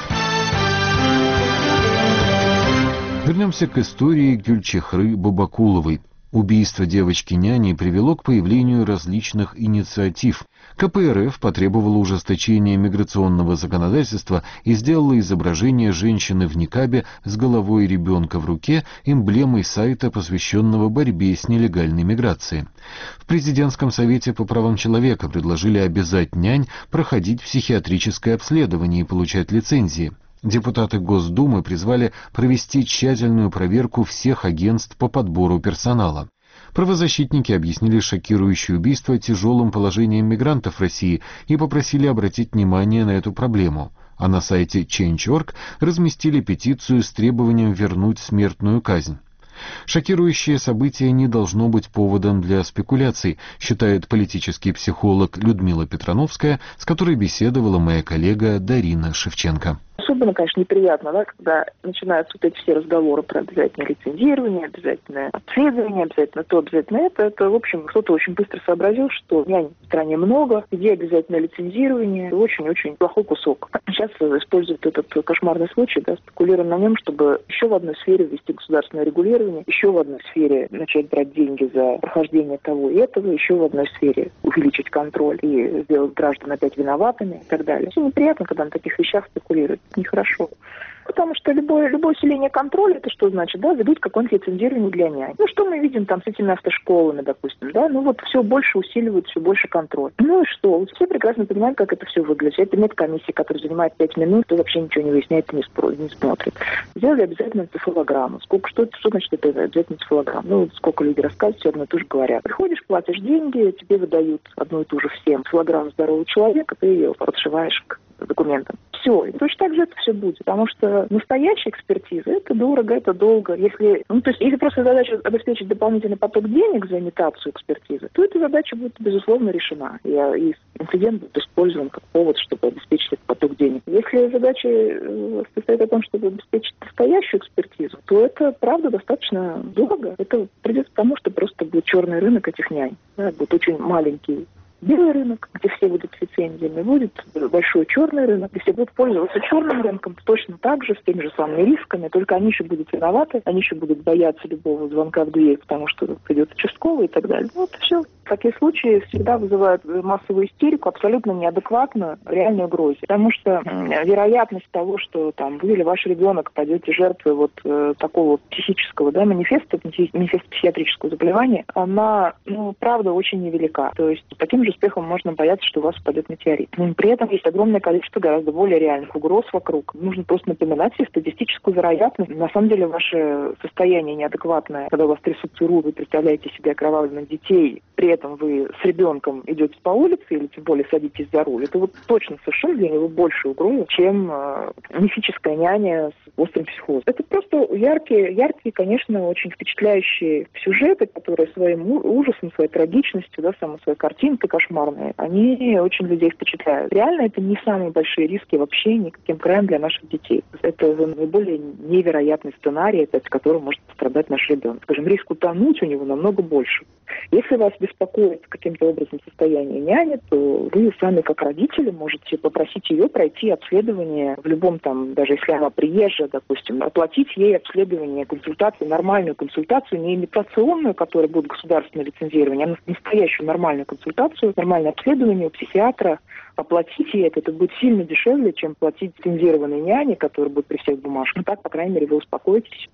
S1: Вернемся к истории Гюльчехры Бабакуловой. Убийство девочки-няни привело к появлению различных инициатив. ка пэ эр эф потребовало ужесточения миграционного законодательства и сделало изображение женщины в никабе с головой ребенка в руке эмблемой сайта, посвященного борьбе с нелегальной миграцией. В Президентском совете по правам человека предложили обязать нянь проходить психиатрическое обследование и получать лицензии. Депутаты Госдумы призвали провести тщательную проверку всех агентств по подбору персонала. Правозащитники объяснили шокирующее убийство тяжелым положением мигрантов в России и попросили обратить внимание на эту проблему. А на сайте чейндж точка орг разместили петицию с требованием вернуть смертную казнь. Шокирующее событие не должно быть поводом для спекуляций, считает политический психолог Людмила Петрановская, с которой беседовала моя коллега Дарина Шевченко.
S10: Особенно, конечно, неприятно, да, когда начинаются вот эти все разговоры про обязательное лицензирование, обязательное обследование, обязательно то, обязательно это. Это, в общем, кто-то очень быстро сообразил, что нянь в стране много, где обязательное лицензирование, очень-очень плохой кусок. Сейчас используют этот кошмарный случай, да, спекулируя на нем, чтобы еще в одной сфере ввести государственное регулирование, еще в одной сфере начать брать деньги за прохождение того и этого, еще в одной сфере увеличить контроль и сделать граждан опять виноватыми и так далее. Все неприятно, когда на таких вещах спекулируют. Нехорошо. Потому что любое, любое усиление контроля, это что значит, да, ведут какое-нибудь лицензирование для нянь. Ну, что мы видим там с этими автошколами, допустим, да, ну вот все больше усиливают, все больше контроль. Ну и что? Все прекрасно понимают, как это все выглядит. Это медкомиссия, которая занимает пять минут, то вообще ничего не выясняет, не, спро- не смотрит. Сделали обязательно цифалограмму. Сколько, что, что значит это обязательно цифалограмма? Ну, сколько люди рассказывают, все одно и то же говорят. Приходишь, платишь деньги, тебе выдают одну и ту же всем цифалограмму здорового человека, ты ее подшиваешь к документам. Все. И точно так же это все будет. Потому что настоящая экспертиза — это дорого, это долго. Если, ну, то есть, если просто задача обеспечить дополнительный поток денег за имитацию экспертизы, то эта задача будет, безусловно, решена. И, и инцидент будет использован как повод, чтобы обеспечить этот поток денег. Если задача состоит в том, чтобы обеспечить настоящую экспертизу, то это, правда, достаточно дорого. Это придет к тому, что просто будет черный рынок этих нянь. Да, будет очень маленький белый рынок, где все будут с лицензиями, будет большой черный рынок, где все будут пользоваться черным рынком точно так же, с теми же самыми рисками, только они еще будут виноваты, они еще будут бояться любого звонка в дверь, потому что придет участковый и так далее. Вот все. Такие случаи всегда вызывают массовую истерику, абсолютно неадекватную реальной угрозе. Потому что вероятность того, что там вы или ваш ребенок пойдете жертвой вот э, такого психического, да, манифеста, манифеста психиатрического заболевания, она, ну, правда, очень невелика. То есть таким же успехом можно бояться, что у вас упадет метеорит. Но при этом есть огромное количество гораздо более реальных угроз вокруг. Нужно просто напоминать себе статистическую вероятность. На самом деле ваше состояние неадекватное, когда у вас трясутся руки, вы представляете себе окровавленных детей, при этом вы с ребенком идете по улице или тем более садитесь за руль, это вот точно совершенно для него больше угроза, чем э, мифическая няня с острым психозом. Это просто яркие, яркие, конечно, очень впечатляющие сюжеты, которые своим ужасом, своей трагичностью, да, самой своей картинкой кошмарной, они очень людей впечатляют. Реально это не самые большие риски вообще никаким краем для наших детей. Это наиболее невероятный сценарий, от которого может пострадать наш ребенок. Скажем, риск утонуть у него намного больше. Если вас беспокоит каким-то образом состояние няни, то вы сами как родители можете попросить ее пройти обследование в любом там, даже если она приезжая, допустим, оплатить ей обследование, консультацию, нормальную консультацию, не имитационную, которая будет государственное лицензирование, а настоящую нормальную консультацию, нормальное обследование у психиатра, оплатить ей это, это будет сильно дешевле, чем платить лицензированной няне, которая будет при всех бумажках. Ну так, по крайней мере, вы успокоитесь.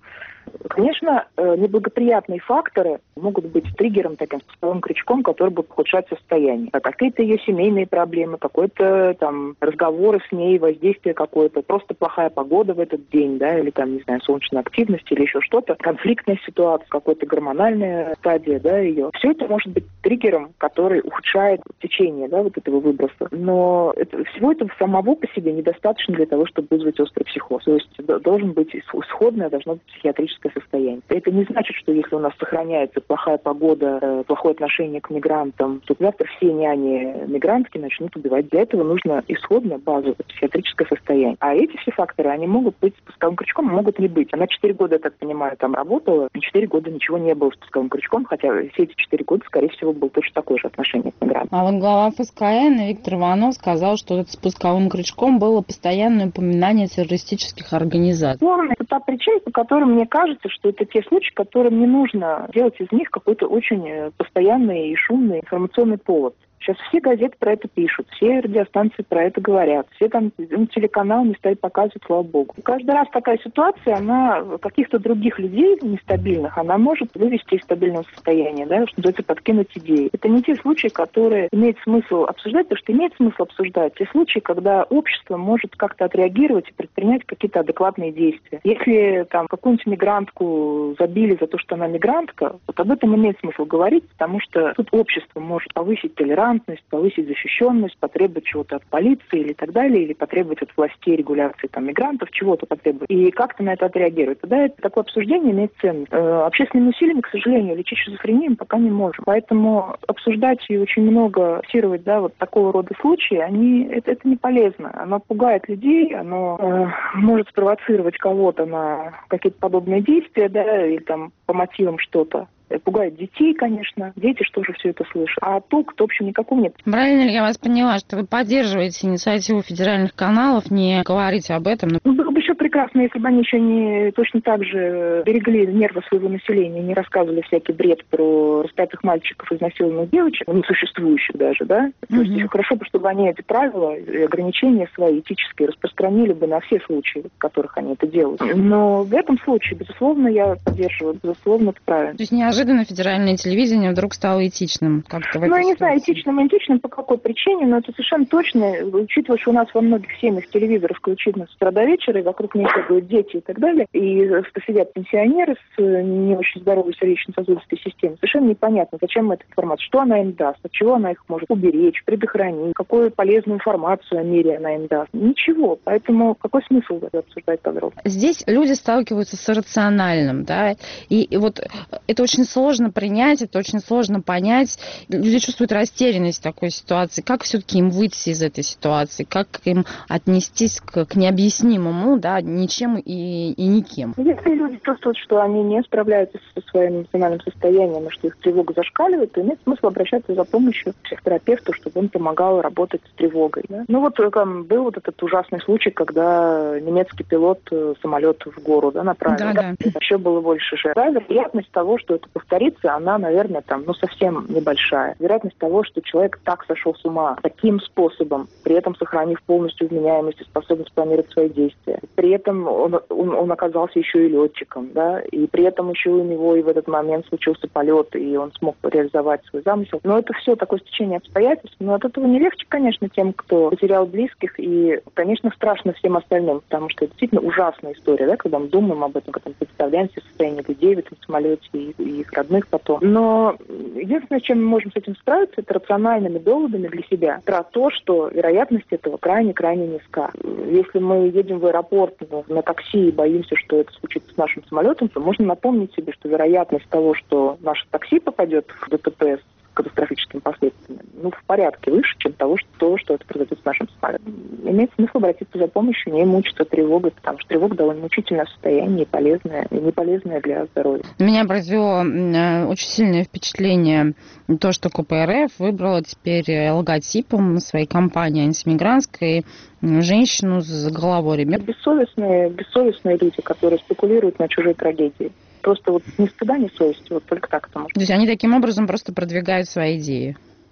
S10: Конечно, неблагоприятные факторы могут быть триггером, таким спусковым крючком, который будет ухудшать состояние. А какие-то ее семейные проблемы, какой-то там разговоры с ней, воздействие какое-то, просто плохая погода в этот день, да, или там, не знаю, солнечная активность или еще что-то, конфликтная ситуация, какая-то гормональная стадия, да, ее. Все это может быть триггером, который ухудшает течение, да, вот этого выброса. Но это, всего этого самого по себе недостаточно для того, чтобы вызвать острый психоз. То есть должен быть исходное, должно быть психиатрическое состояние. Это не значит, что если у нас сохраняется плохая погода, плохое отношение к мигрантам, то завтра все няни-мигрантки начнут убивать. Для этого нужно исходное, базовое психиатрическое состояние. А эти все факторы, они могут быть спусковым крючком, могут не быть. Она четыре года, я так понимаю, там работала, и четыре года ничего не было спусковым крючком, хотя все эти четыре года, скорее всего, было точно такое же отношение к мигрантам.
S11: А вот глава эф эс ка эн Виктор Иванов сказал, что это спусковым крючком было постоянное упоминание террористических организаций.
S10: Главное, это та причина, по которой мне кажется, что это те случаи, которым не нужно делать из них какой-то очень постоянный и шумный информационный повод. Сейчас все газеты про это пишут, все радиостанции про это говорят, все там ну, телеканал не стоит показывать, слава богу. Каждый раз такая ситуация, она каких-то других людей нестабильных, она может вывести из стабильного состояния, да, что называется, подкинуть идеи. Это не те случаи, которые имеет смысл обсуждать, потому что имеет смысл обсуждать те случаи, когда общество может как-то отреагировать и предпринять какие-то адекватные действия. Если там какую-нибудь мигрантку забили за то, что она мигрантка, вот об этом имеет смысл говорить, потому что тут общество может повысить толерантность, повысить защищенность, потребовать чего-то от полиции или так далее, или потребовать от властей регуляции там, мигрантов, чего-то потребовать, и как-то на это отреагировать. Тогда это, такое обсуждение имеет ценность. Э, общественными усилиями, к сожалению, лечить шизофрению мы пока не можем. Поэтому обсуждать и очень много фиксировать, да, вот такого рода случаи, они, это, это не полезно. Оно пугает людей, оно э, может спровоцировать кого-то на какие-то подобные действия, да, или там по мотивам что-то. Пугает детей, конечно. Дети что же все это слышат. А толку-то, в общем, никакого нет.
S11: Правильно ли я вас поняла, что вы поддерживаете инициативу федеральных каналов не говорить об этом?
S10: Ну, было бы еще прекрасно, если бы они еще не точно так же берегли нервы своего населения, не рассказывали всякий бред про распятых мальчиков, изнасилованных девочек, несуществующих даже, да? Mm-hmm. То есть еще хорошо бы, чтобы они эти правила и ограничения свои этические распространили бы на все случаи, в которых они это делают. Но в этом случае, безусловно, я поддерживаю, безусловно, это правильно.
S11: То есть неожиданно федеральное телевидение вдруг стало этичным как-то в этой
S10: Ну, я не
S11: ситуации.
S10: знаю, этичным, этичным по какой причине, но это совершенно точно, учитывая, что у нас во многих семьях телевизор включительно с утра до вечера, и вокруг них бегают дети и так далее, и сидят пенсионеры с не очень здоровой сердечно-сосудистой системой. Совершенно непонятно, зачем эта информация, что она им даст, от чего она их может уберечь, предохранить, какую полезную информацию о мире она им даст. Ничего. Поэтому какой смысл это обсуждать подробно?
S11: Здесь люди сталкиваются с иррациональным, да, и, и вот это очень сложно принять, это очень сложно понять. Люди чувствуют растерянность в такой ситуации. Как все-таки им выйти из этой ситуации? Как им отнестись к, к необъяснимому, да, ничем и, и никем?
S10: Если люди чувствуют, что они не справляются со своим эмоциональным состоянием, и что их тревога зашкаливает, то имеет смысл обращаться за помощью к психотерапевту, чтобы он помогал работать с тревогой. Да? Ну вот там был вот этот ужасный случай, когда немецкий пилот самолет в гору, да, направил.
S11: Да, да.
S10: Еще было больше же. Да, вероятность того, что это повторится, она, наверное, там, ну, совсем небольшая. Вероятность того, что человек так сошел с ума таким способом, при этом сохранив полностью вменяемость и способность планировать свои действия. При этом он, он, он оказался еще и летчиком, да, и при этом еще у него и в этот момент случился полет, и он смог реализовать свой замысел. Но это все такое стечение обстоятельств. Но от этого не легче, конечно, тем, кто потерял близких, и, конечно, страшно всем остальным, потому что это действительно ужасная история, да, когда мы думаем об этом, когда мы представляем себе состояние людей в этом самолете и, и их родных потом. Но единственное, с чем мы можем с этим справиться, это рациональными доводами для себя про то, что вероятность этого крайне-крайне низка. Если мы едем в аэропорт на такси и боимся, что это случится с нашим самолетом, то можно напомнить себе, что вероятность того, что наше такси попадет в ДТП с катастрофическими последствиями, ну, в порядке выше, чем того, что, то, что это произойдет с нашим самолетом. Имеет смысл обратиться за помощью, не мучиться тревогой, потому что тревога довольно мучительное состояние и полезное, и не полезное для здоровья.
S11: Меня произвело э, очень сильное впечатление то, что ка пэ эр эф выбрала теперь логотипом своей компании антимигрантской женщину с головой ребят.
S10: Бессовестные, бессовестные люди, которые спекулируют на чужой трагедии. Просто вот ни стыда, ни совести, вот только так это может.
S11: То есть они таким образом просто продвигают свои идеи?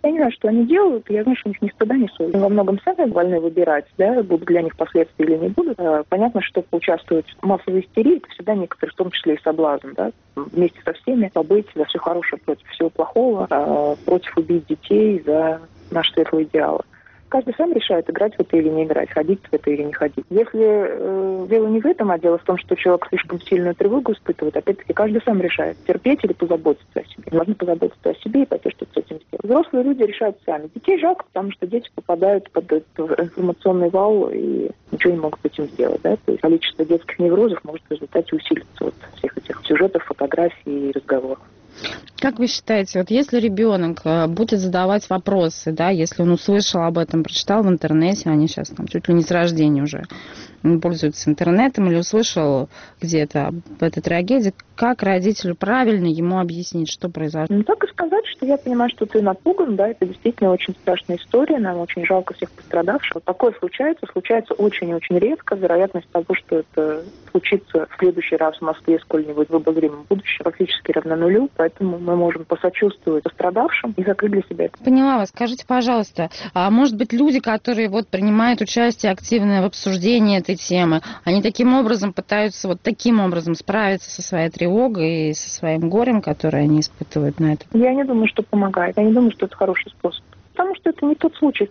S10: Я не знаю, что они делают, я знаю, что у них ни стыда, ни совести. Во многом сами вольны выбирать, да, будут для них последствия или не будут. Понятно, что поучаствовать в массовой истерии, это всегда некоторые, в том числе и соблазн, да, вместе со всеми побыть за все хорошее против всего плохого, против убить детей за наши светлые идеалы. Каждый сам решает, играть в это или не играть, ходить в это или не ходить. Если э, дело не в этом, а дело в том, что человек слишком сильную тревогу испытывает, опять-таки каждый сам решает, терпеть или позаботиться о себе. Важно позаботиться о себе и пойти что-то с этим сделать. Взрослые люди решают сами. Детей жалко, потому что дети попадают под этот информационный вал и ничего не могут с этим сделать. Да? То есть количество детских неврозов может в результате усилиться от всех этих сюжетов, фотографий и разговоров.
S11: Как вы считаете, вот если ребенок будет задавать вопросы, да, если он услышал об этом, прочитал в интернете, они сейчас там чуть ли не с рождения уже пользуются интернетом, или услышал где-то об этой трагедии, как родителю правильно ему объяснить, что произошло?
S10: Ну, так и сказать, что я понимаю, что ты напуган, да, это действительно очень страшная история, нам очень жалко всех пострадавших. Вот такое случается, случается очень и очень редко. Вероятность того, что это случится в следующий раз в Москве сколь-нибудь в обозримом будущем, практически равна нулю, поэтому мы можем посочувствовать пострадавшим и закрыть для себя это.
S11: Поняла вас. Скажите, пожалуйста, а может быть люди, которые вот принимают участие активно в обсуждении этой темы, они таким образом пытаются вот таким образом справиться со своей тревогой и со своим горем, которое они испытывают на это?
S10: Я не думаю, что помогает. Я не думаю, что это хороший способ. Потому что это не тот случай.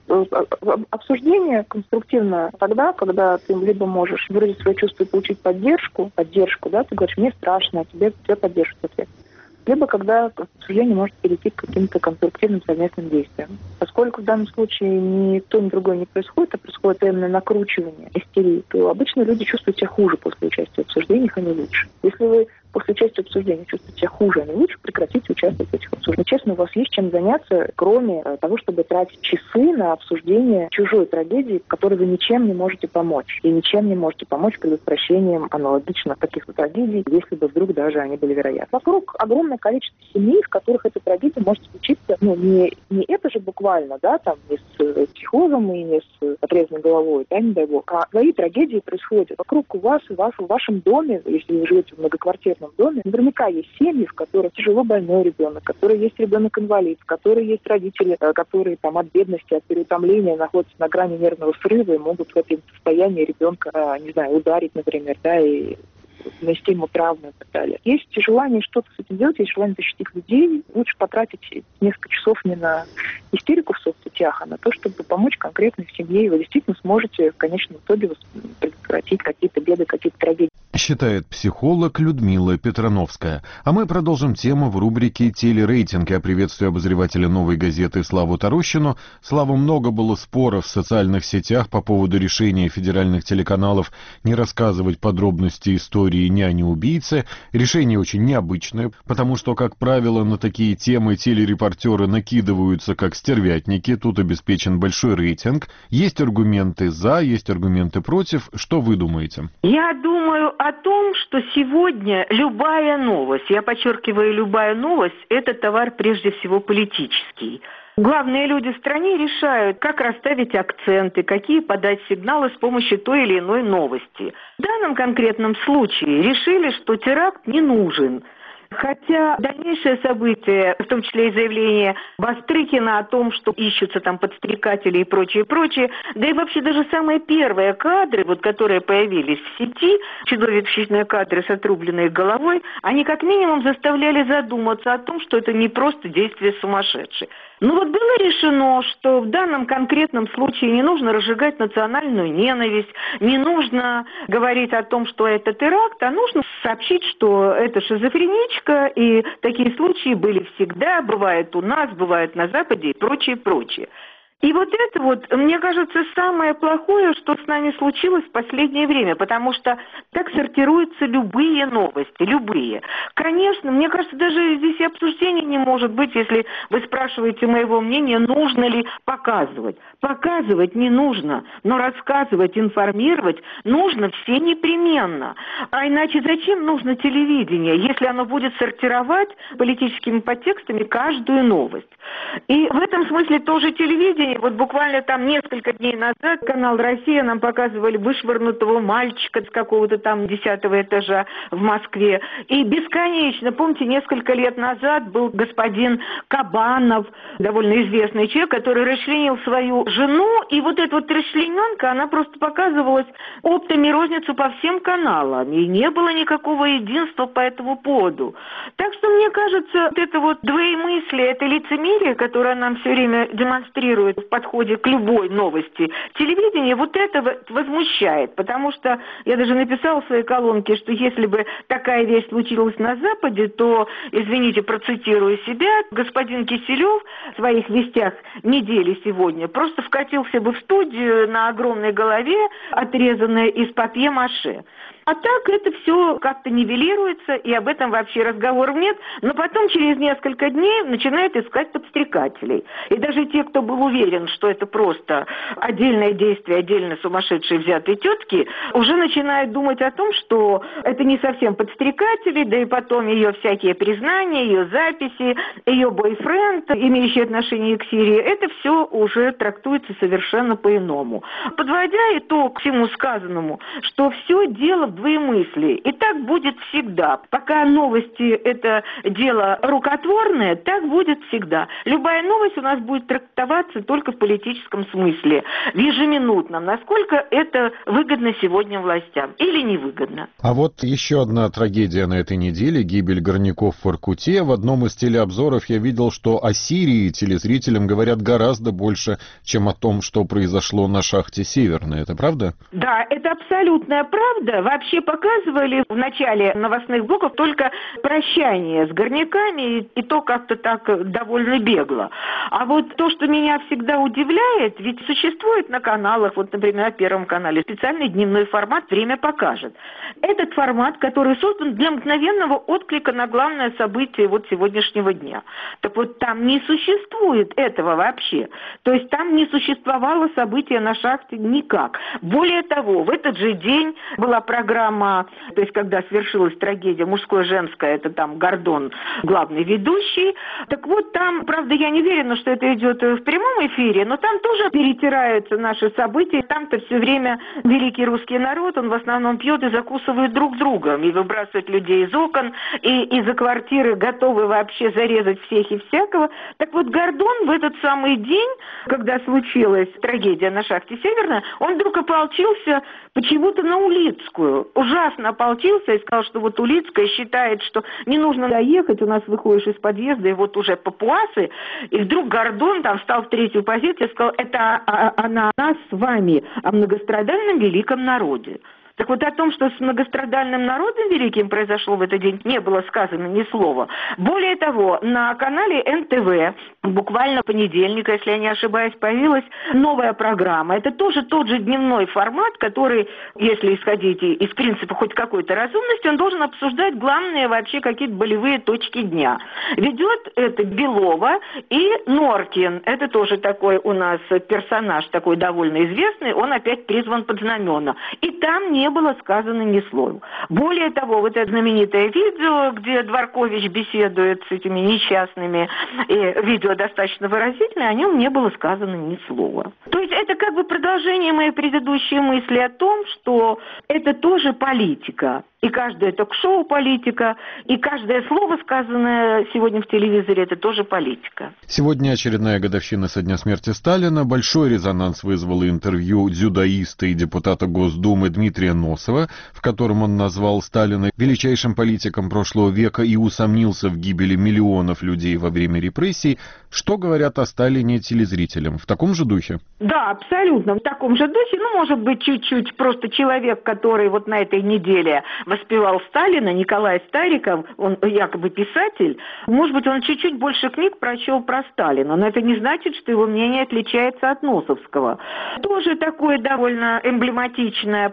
S10: Обсуждение конструктивно тогда, когда ты либо можешь выразить свои чувства и получить поддержку, поддержку, да, ты говоришь, мне страшно, а тебе, тебя поддержат в ответ. Либо когда обсуждение может перейти к каким-то конструктивным совместным действиям. Поскольку в данном случае ни то, ни другое не происходит, а происходит именно накручивание истерии, то обычно люди чувствуют себя хуже после участия в обсуждениях, а не лучше. Если вы после участия в обсуждениях чувствуете себя хуже, а не лучше, прекратите участвовать в этих обсуждениях. Честно, у вас есть чем заняться, кроме того, чтобы тратить часы на обсуждение чужой трагедии, в которой вы ничем не можете помочь. И ничем не можете помочь предотвращением аналогичных таких-то трагедий, если бы вдруг даже они были вероятны. Вокруг огромное количество семей, в которых эта трагедия может случиться, ну, не, не это же буквально, да, там, не с психозом и не с отрезанной головой, да, не дай бог, а свои трагедии происходят вокруг у вас, у вас, в вашем доме, если вы живете в многоквартирном доме, наверняка есть семьи, в которых тяжело больной ребенок, в которых есть ребенок-инвалид, в которых есть родители, которые там от бедности, от переутомления находятся на грани нервного срыва и могут в этом состоянии ребенка, не знаю, ударить, например, да, и нанести ему травмы и так далее. Есть желание что-то с этим делать, есть желание защитить людей. Лучше потратить несколько часов не на истерику в соцсетях, а на то, чтобы помочь конкретной семье, и вы действительно сможете в конечном итоге предотвратить какие-то беды, какие-то трагедии.
S1: Считает психолог Людмила Петрановская. А мы продолжим тему в рубрике «Телерейтинг». Я приветствую обозревателя «Новой газеты» Славу Тарущину. Слава, много было споров в социальных сетях по поводу решения федеральных телеканалов не рассказывать подробности истории няни-убийцы. Решение очень необычное, потому что, как правило, на такие темы телерепортеры накидываются как стервятники. Тут обеспечен большой рейтинг. Есть аргументы «за», есть аргументы «против». Что вы думаете?
S12: Я думаю о том, что сегодня любая новость, я подчеркиваю, любая новость, это товар прежде всего политический. Главные люди в стране решают, как расставить акценты, какие подать сигналы с помощью той или иной новости. В данном конкретном случае решили, что теракт не нужен. Хотя дальнейшие события, в том числе и заявление Бастрыкина о том, что ищутся там подстрекатели и прочее, прочее, да и вообще даже самые первые кадры, вот, которые появились в сети, чудовищные кадры с отрубленной головой, они как минимум заставляли задуматься о том, что это не просто действие сумасшедших. Ну вот было решено, что в данном конкретном случае не нужно разжигать национальную ненависть, не нужно говорить о том, что это теракт, а нужно сообщить, что это шизофреничка, и такие случаи были всегда, бывают у нас, бывают на Западе и прочее, прочее. И вот это вот, мне кажется, самое плохое, что с нами случилось в последнее время, потому что так сортируются любые новости, любые. Конечно, мне кажется, даже здесь и обсуждения не может быть, если вы спрашиваете моего мнения, нужно ли показывать. Показывать не нужно, но рассказывать, информировать нужно все непременно. А иначе зачем нужно телевидение, если оно будет сортировать политическими подтекстами каждую новость? И в этом смысле тоже телевидение телевидении, вот буквально там несколько дней назад канал «Россия» нам показывали вышвырнутого мальчика с какого-то там десятого этажа в Москве. И бесконечно, помните, несколько лет назад был господин Кабанов, довольно известный человек, который расчленил свою жену, и вот эта вот расчлененка, она просто показывалась оптом и розницу по всем каналам, и не было никакого единства по этому поводу. Так что, мне кажется, вот это вот двоемыслие, это лицемерие, которое нам все время демонстрирует в подходе к любой новости телевидения, вот это возмущает, потому что я даже написала в своей колонке, что если бы такая вещь случилась на Западе, то, извините, процитирую себя, господин Киселев в своих вестях недели сегодня просто вкатился бы в студию на огромной голове, отрезанной из папье-маше. А так это все как-то нивелируется, и об этом вообще разговоров нет. Но потом через несколько дней начинают искать подстрекателей. И даже те, кто был уверен, что это просто отдельное действие, отдельно сумасшедшие взятые тетки, уже начинают думать о том, что это не совсем подстрекатели, да и потом ее всякие признания, ее записи, ее бойфренд, имеющий отношение к Сирии, это все уже трактуется совершенно по-иному. Подводя итог всему сказанному, что все дело в двоемыслии. И так будет всегда. Пока новости – это дело рукотворное, так будет всегда. Любая новость у нас будет трактоваться только в политическом смысле, в ежеминутном. Насколько это выгодно сегодня властям или невыгодно.
S1: А вот еще одна трагедия на этой неделе – гибель горняков в Воркуте. В одном из телеобзоров я видел, что о Сирии телезрителям говорят гораздо больше, чем о том, что произошло на шахте «Северная». Это правда?
S12: Да, это абсолютная правда. Вообще показывали в начале новостных блоков только прощание с горняками, и, и то как-то так довольно бегло. А вот то, что меня всегда удивляет, ведь существует на каналах, вот, например, на Первом канале, специальный дневной формат «Время покажет». Этот формат, который создан для мгновенного отклика на главное событие вот сегодняшнего дня. Так вот, там не существует этого вообще. То есть там не существовало события на шахте никак. Более того, в этот же день была программа, то есть когда свершилась трагедия мужское-женское, это там Гордон, главный ведущий. Так вот, там, правда, я не уверена, что это идет в прямом эфире, но там тоже перетираются наши события. Там-то все время великий русский народ, он в основном пьет и закусывает друг другом, и выбрасывает людей из окон, и из-за квартиры готовы вообще зарезать всех и всякого. Так вот, Гордон в этот самый день, когда случилась трагедия на шахте «Северная», он вдруг ополчился почему-то на Улицкую. Ужасно ополчился и сказал, что вот Улицкая считает, что не нужно доехать, у нас выходишь из подъезда, и вот уже папуасы, и вдруг Гордон там встал в третью позицию и сказал, это она о нас с вами, о многострадальном великом народе. Так вот, о том, что с многострадальным народом великим произошло в этот день, не было сказано ни слова. Более того, на канале эн тэ вэ буквально понедельника, если я не ошибаюсь, появилась новая программа. Это тоже тот же дневной формат, который, если исходить из принципа хоть какой-то разумности, он должен обсуждать главные вообще какие-то болевые точки дня. Ведет это Белова и Норкин. Это тоже такой у нас персонаж, такой довольно известный, он опять призван под знамена. И там не было сказано ни слова. Более того, вот это знаменитое видео, где Дворкович беседует с этими несчастными, и видео достаточно выразительное, о нем не было сказано ни слова. То есть это как бы продолжение моей предыдущей мысли о том, что это тоже политика. И каждое ток-шоу политика, и каждое слово, сказанное сегодня в телевизоре, это тоже политика.
S1: Сегодня очередная годовщина со дня смерти Сталина. Большой резонанс вызвало интервью дзюдоиста и депутата Госдумы Дмитрия Носова, в котором он назвал Сталина величайшим политиком прошлого века и усомнился в гибели миллионов людей во время репрессий. Что говорят о Сталине телезрителям? В таком же духе?
S12: Да, абсолютно в таком же духе. Ну, может быть, чуть-чуть просто человек, который вот на этой неделе воспевал Сталина, Николай Стариков, он якобы писатель, может быть, он чуть-чуть больше книг прочел про Сталина, но это не значит, что его мнение отличается от Носовского. Тоже такая довольно эмблематичная программа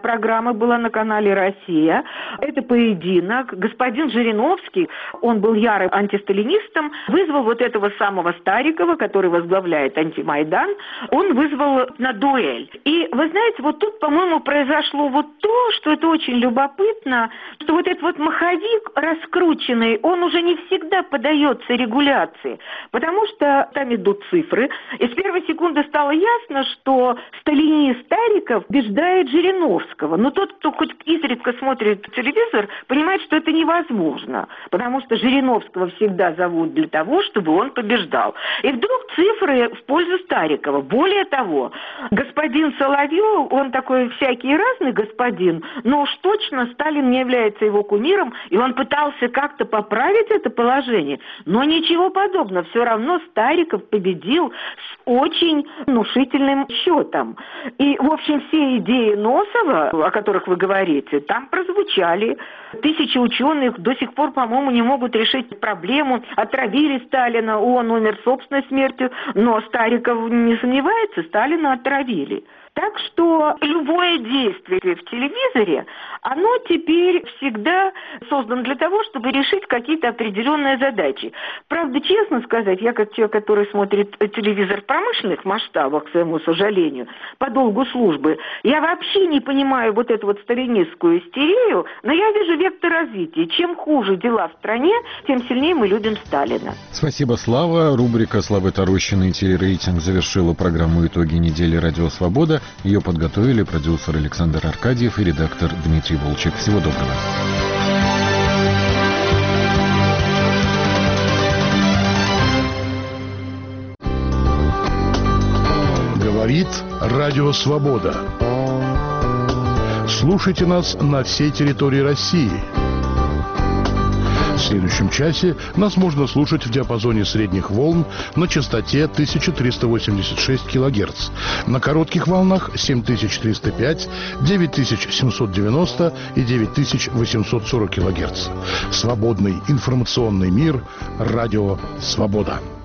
S12: программа была на канале «Россия». Это поединок. Господин Жириновский, он был ярым антисталинистом, вызвал вот этого самого Старикова, который возглавляет антимайдан, он вызвал на дуэль. И вы знаете, вот тут, по-моему, произошло вот то, что это очень любопытно, что вот этот вот маховик раскрученный, он уже не всегда поддается регуляции, потому что там идут цифры. И с первой секунды стало ясно, что сталинист Стариков побеждает Жириновского. Но тот, кто хоть изредка смотрит телевизор, понимает, что это невозможно, потому что Жириновского всегда зовут для того, чтобы он побеждал. И вдруг цифры в пользу Старикова. Более того, господин Соловьев, он такой всякий разный господин, но уж точно Сталин не является его кумиром, и он пытался как-то поправить это положение, но ничего подобного. Все равно Стариков победил с очень внушительным счетом. И, в общем, все идеи Носова, о которых вы говорите, там прозвучали. Тысячи ученых до сих пор, по-моему, не могут решить проблему. Отравили Сталина, он умер собственной смертью, но Стариков не сомневается, Сталина отравили. Так что любое действие в телевизоре, оно теперь всегда создано для того, чтобы решить какие-то определенные задачи. Правда, честно сказать, я как человек, который смотрит телевизор в промышленных масштабах, к своему сожалению, по долгу службы, я вообще не понимаю вот эту вот сталинистскую истерию, но я вижу вектор развития. Чем хуже дела в стране, тем сильнее мы любим Сталина.
S1: Спасибо, Слава. Рубрика Славы Тарущиной «Телерейтинг» завершила программу «Итоги недели. Радио Свобода». Ее подготовили продюсер Александр Аркадьев и редактор Дмитрий Волчек. Всего доброго.
S13: Говорит Радио Свобода. Слушайте нас на всей территории России. В следующем часе нас можно слушать в диапазоне средних волн на частоте тысяча триста восемьдесят шесть килогерц, на коротких волнах семь тысяч триста пять, девять тысяч семьсот девяносто и девять тысяч восемьсот сорок килогерц. Свободный информационный мир. Радио Свобода.